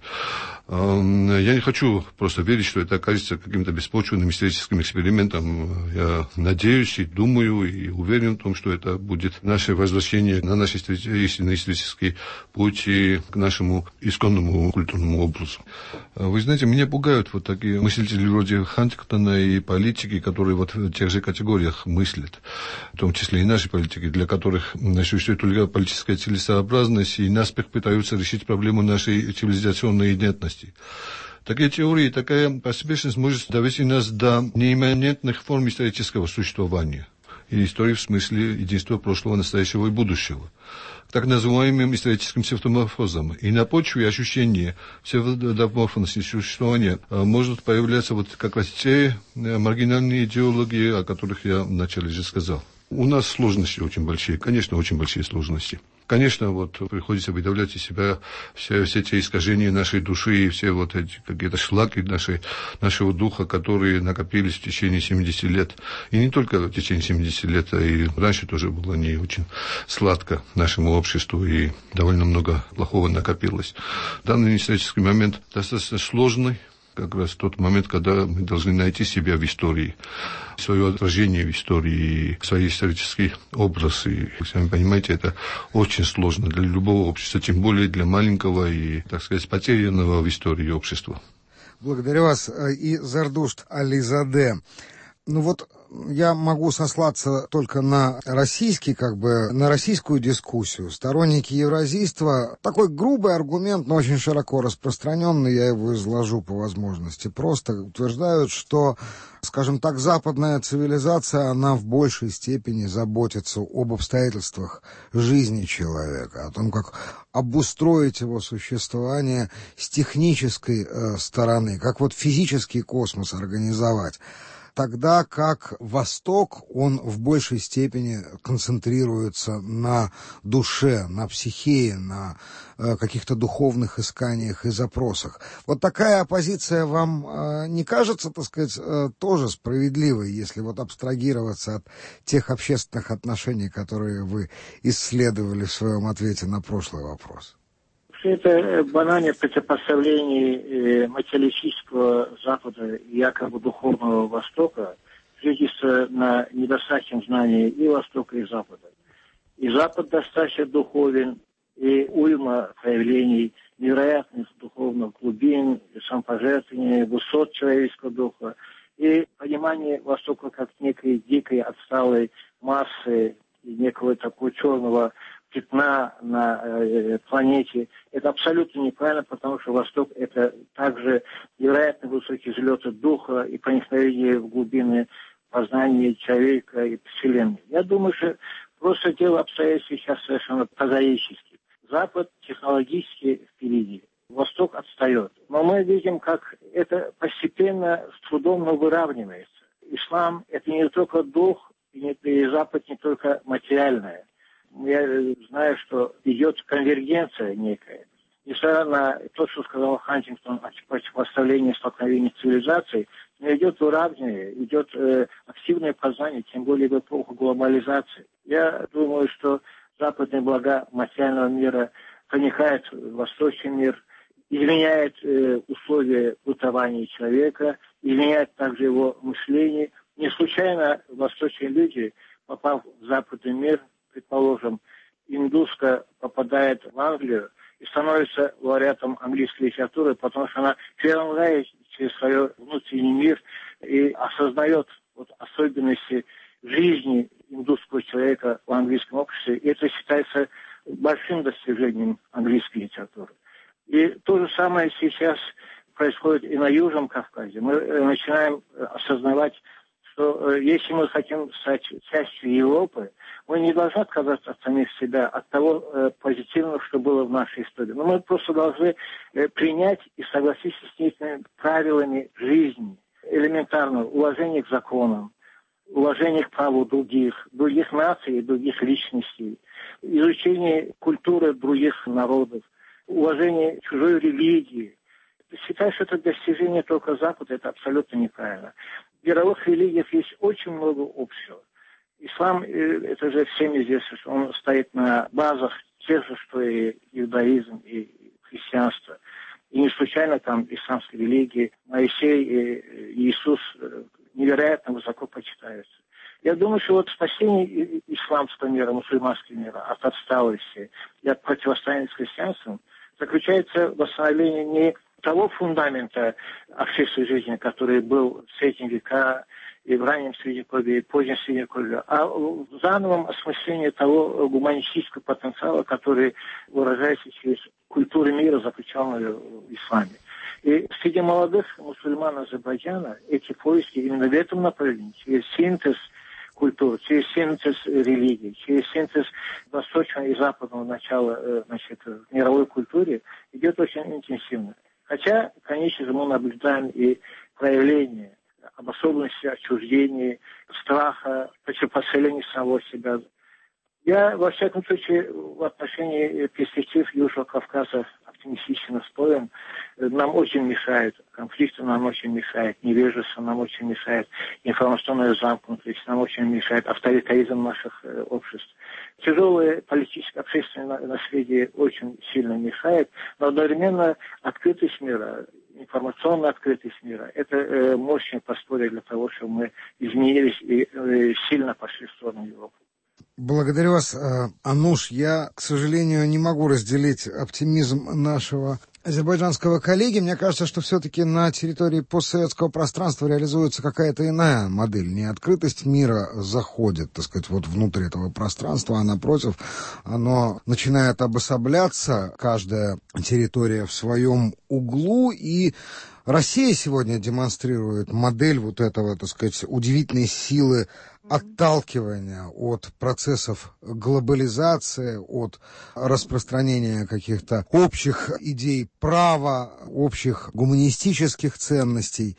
Я не хочу просто верить, что это окажется каким-то беспочвенным историческим экспериментом. Я надеюсь и думаю и уверен в том, что это будет наше возвращение на наш истинный исторический путь и к нашему исконному культурному образу. Вы знаете, меня пугают вот такие мыслители вроде Хантингтона и политики, которые вот в тех же категориях мыслят, в том числе и наши политики, для которых существует только политическая целесообразность и наспех пытаются решить проблему нашей цивилизационной идентности. Такие теории, такая поспешность может довести нас до неимманентных форм исторического существования. И истории в смысле единства прошлого, настоящего и будущего. Так называемым историческим псевдоморфозом. И на почве ощущения псевдоморфности существования может появляться вот как раз те маргинальные идеологии, о которых я вначале же сказал. У нас сложности очень большие, конечно, очень большие сложности. Конечно, вот приходится выдавлять из себя все, все те искажения нашей души и все вот эти какие-то шлаки нашей, нашего духа, которые накопились в течение семидесяти лет. И не только в течение семидесяти лет, а и раньше тоже было не очень сладко нашему обществу, и довольно много плохого накопилось. Данный исторический момент достаточно сложный. Как раз тот момент, когда мы должны найти себя в истории, свое отражение в истории, свои исторические образы. Вы сами понимаете, это очень сложно для любого общества, тем более для маленького и, так сказать, потерянного в истории общества. Благодарю вас. И Зардушт Ализаде. Ну вот я могу сослаться только на российский, как бы, на российскую дискуссию. Сторонники евразийства, такой грубый аргумент, но очень широко распространенный, я его изложу по возможности. Просто утверждают, что, скажем так, западная цивилизация, она в большей степени заботится об обстоятельствах жизни человека, о том, как обустроить его существование с технической э, стороны, как вот физический космос организовать. Тогда как Восток, он в большей степени концентрируется на душе, на психее, на э, каких-то духовных исканиях и запросах. Вот такая оппозиция вам э, не кажется, так сказать, э, тоже справедливой, если вот абстрагироваться от тех общественных отношений, которые вы исследовали в своем ответе на прошлый вопрос? Это банальное противопоставление материалистического Запада и якобы духовного Востока строительство на недостаточном знании и Востока, и Запада. И Запад достаточно духовен, и уйма проявлений невероятных духовных глубин, самопожертвования, высот человеческого духа, и понимание Востока как некой дикой, отсталой массы, и некого такого черного пятна на э, планете. Это абсолютно неправильно, потому что Восток – это также невероятно высокие взлеты духа и проникновение в глубины познания человека и Вселенной. Я думаю, что просто дело обстоит сейчас совершенно прозаически. Запад технологически впереди, Восток отстает. Но мы видим, как это постепенно с трудом, но выравнивается. Ислам – это не только дух, и, не, и Запад не только материальное. Я знаю, что идет конвергенция некая. Несмотря на то, что сказал Хантингтон о противопоставлении столкновений цивилизаций, но идет выравнивание, идет э, активное познание, тем более в эпоху глобализации. Я думаю, что западные блага материального мира проникают в восточный мир, изменяет э, условия бытования человека, изменяет также его мышление. Не случайно восточные люди, попав в западный мир, предположим, индуска попадает в Англию и становится лауреатом английской литературы, потому что она преломляет через свой внутренний мир и осознает вот особенности жизни индусского человека в английском обществе. И это считается большим достижением английской литературы. И то же самое сейчас происходит и на Южном Кавказе. Мы начинаем осознавать, что если мы хотим стать частью Европы, мы не должны отказаться от самих себя, от того э, позитивного, что было в нашей истории. Но мы просто должны э, принять и согласиться с некими правилами жизни, элементарного уважения к законам, уважения к праву других, других наций и других личностей, изучение культуры других народов, уважение чужой религии. Считаю, что это достижение только Запада, это абсолютно неправильно. В мировых религиях есть очень много общего. Ислам, это же всем известно, что он стоит на базах тех же, что и иудаизм, и христианство. И не случайно там исламской религии Моисей и Иисус невероятно высоко почитаются. Я думаю, что вот спасение исламского мира, мусульманского мира от отсталости и от противостояния с христианством заключается в восстановлении не того фундамента общественной жизни, который был в средние века, и в раннем Средневековье, и позднем Средневековье, а в зановом осмыслении того гуманистического потенциала, который выражается через культуру мира, заключенную в исламе. И среди молодых мусульман Азербайджана эти поиски именно в этом направлении, через синтез культур, через синтез религий, через синтез восточного и западного начала, значит, в мировой культуре идет очень интенсивно. Хотя, конечно же, мы наблюдаем и проявление обособленности, отчуждения, страха, подселения самого себя. Я, во всяком случае, в отношении перспектив Южного Кавказа оптимистично настроен. Нам очень мешает конфликты, нам очень мешает невежество, нам очень мешает информационная замкнутость, нам очень мешает авторитаризм наших э, обществ. Тяжелое политическое, общественное наследие очень сильно мешает, но одновременно открытость мира, информационная открытость мира – это э, мощное подспорье для того, чтобы мы изменились и э, сильно пошли в сторону Европы. Благодарю вас, Ануш. Я, к сожалению, не могу разделить оптимизм нашего азербайджанского коллеги. Мне кажется, что все-таки на территории постсоветского пространства реализуется какая-то иная модель. Не открытость мира заходит, так сказать, вот внутрь этого пространства, а напротив, оно начинает обособляться, каждая территория в своем углу, и Россия сегодня демонстрирует модель вот этого, так сказать, удивительной силы отталкивания от процессов глобализации, от распространения каких-то общих идей права, общих гуманистических ценностей.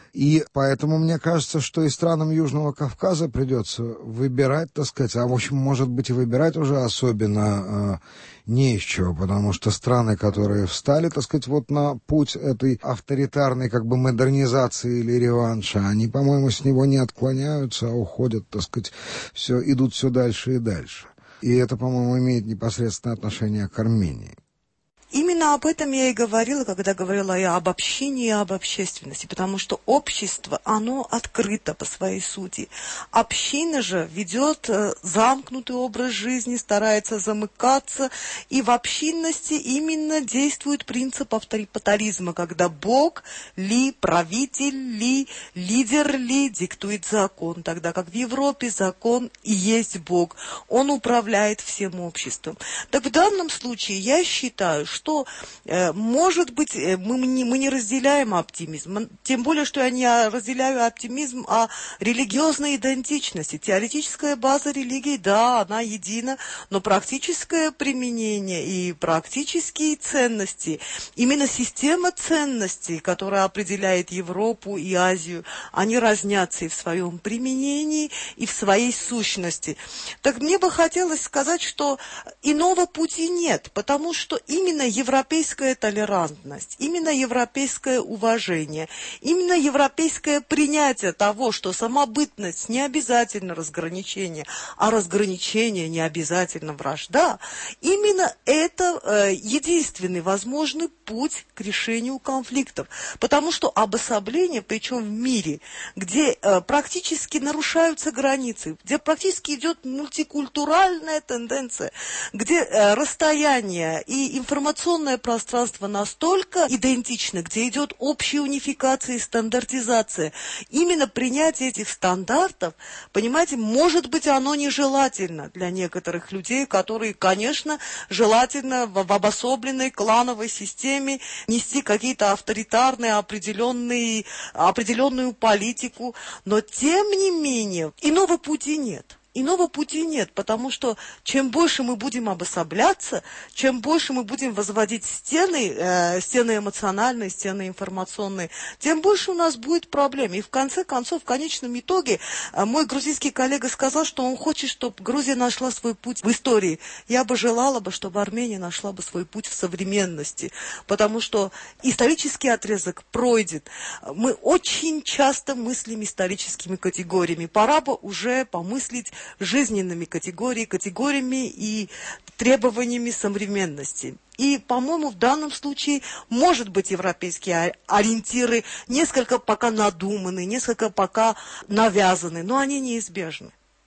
И поэтому мне кажется, что и странам Южного Кавказа придется выбирать, так сказать, а в общем, может быть, и выбирать уже особенно э, не из чего, потому что страны, которые встали, так сказать, вот на путь этой авторитарной как бы модернизации или реванша, они, по-моему, с него не отклоняются, а уходят, так сказать, все, идут все дальше и дальше. И это, по-моему, имеет непосредственное отношение к Армении. Именно об этом я и говорила, когда говорила я об общине и об общественности, потому что общество, оно открыто по своей сути. Община же ведет замкнутый образ жизни, старается замыкаться, и в общинности именно действует принцип авторитаризма, когда Бог ли, правитель ли, лидер ли диктует закон, тогда как в Европе закон и есть Бог, он управляет всем обществом. Так в данном случае я считаю, что что, э, может быть, э, мы, не, мы не разделяем оптимизм, тем более, что я не разделяю оптимизм о религиозной идентичности. Теоретическая база религии, да, она едина, но практическое применение и практические ценности, именно система ценностей, которая определяет Европу и Азию, они разнятся и в своем применении, и в своей сущности. Так мне бы хотелось сказать, что иного пути нет, потому что именно европейская толерантность, именно европейское уважение, именно европейское принятие того, что самобытность не обязательно разграничение, а разграничение не обязательно вражда, именно это э, единственный возможный путь к решению конфликтов. Потому что обособление, причем в мире, где э, практически нарушаются границы, где практически идет мультикультуральная тенденция, где э, расстояние и информационное пространство настолько идентично, где идет общая унификация и стандартизация. Именно принятие этих стандартов, понимаете, может быть, оно нежелательно для некоторых людей, которые, конечно, желательно в, в обособленной клановой системе нести какие-то авторитарные, определенные, определенную политику, но тем не менее иного пути нет. Иного пути нет, потому что чем больше мы будем обособляться, чем больше мы будем возводить стены, э, стены эмоциональные, стены информационные, тем больше у нас будет проблем. И в конце концов, в конечном итоге, э, мой грузинский коллега сказал, что он хочет, чтобы Грузия нашла свой путь в истории. Я бы желала, бы, чтобы Армения нашла бы свой путь в современности, потому что исторический отрезок пройден. Мы очень часто мыслим историческими категориями. Пора бы уже помыслить жизненными категориями, категориями и требованиями современности. И, по-моему, в данном случае, может быть, европейские ориентиры несколько пока надуманы, несколько пока навязаны, но они неизбежны.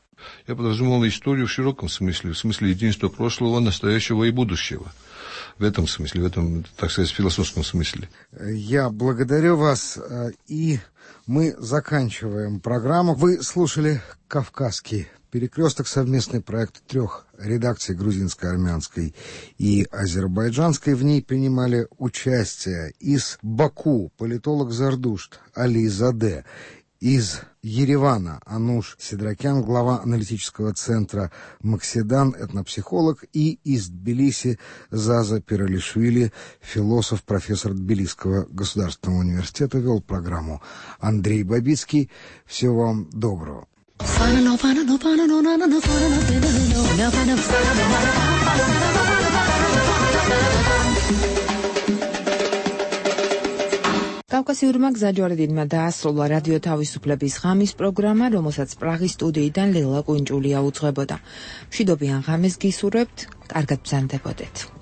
Я подразумевал историю в широком смысле, в смысле единства прошлого, настоящего и будущего. В этом смысле, в этом, так сказать, философском смысле. Я благодарю вас, и мы заканчиваем программу. Вы слушали «Кавказский перекресток», совместный проект трех редакций, грузинской, армянской и азербайджанской. В ней принимали участие из Баку политолог Зардушт Али Заде, Из Еревана Ануш Сидракян, глава аналитического центра «Макседан», этнопсихолог, и из Тбилиси Заза Пиралишвили, философ, профессор Тбилисского государственного университета, вел программу Андрей Бабицкий. Всего вам доброго. კავკასიურმა გზაჯვარედინმა დაასრულა რადიო თავისუფლების ღამის პროგრამა, რომელსაც პრაღის სტუდიიდან ლელა კვინჭულია უძღვებოდა. მშვიდობიან ღამეს გისურვებთ, კარგად ბრძანდებოდეთ.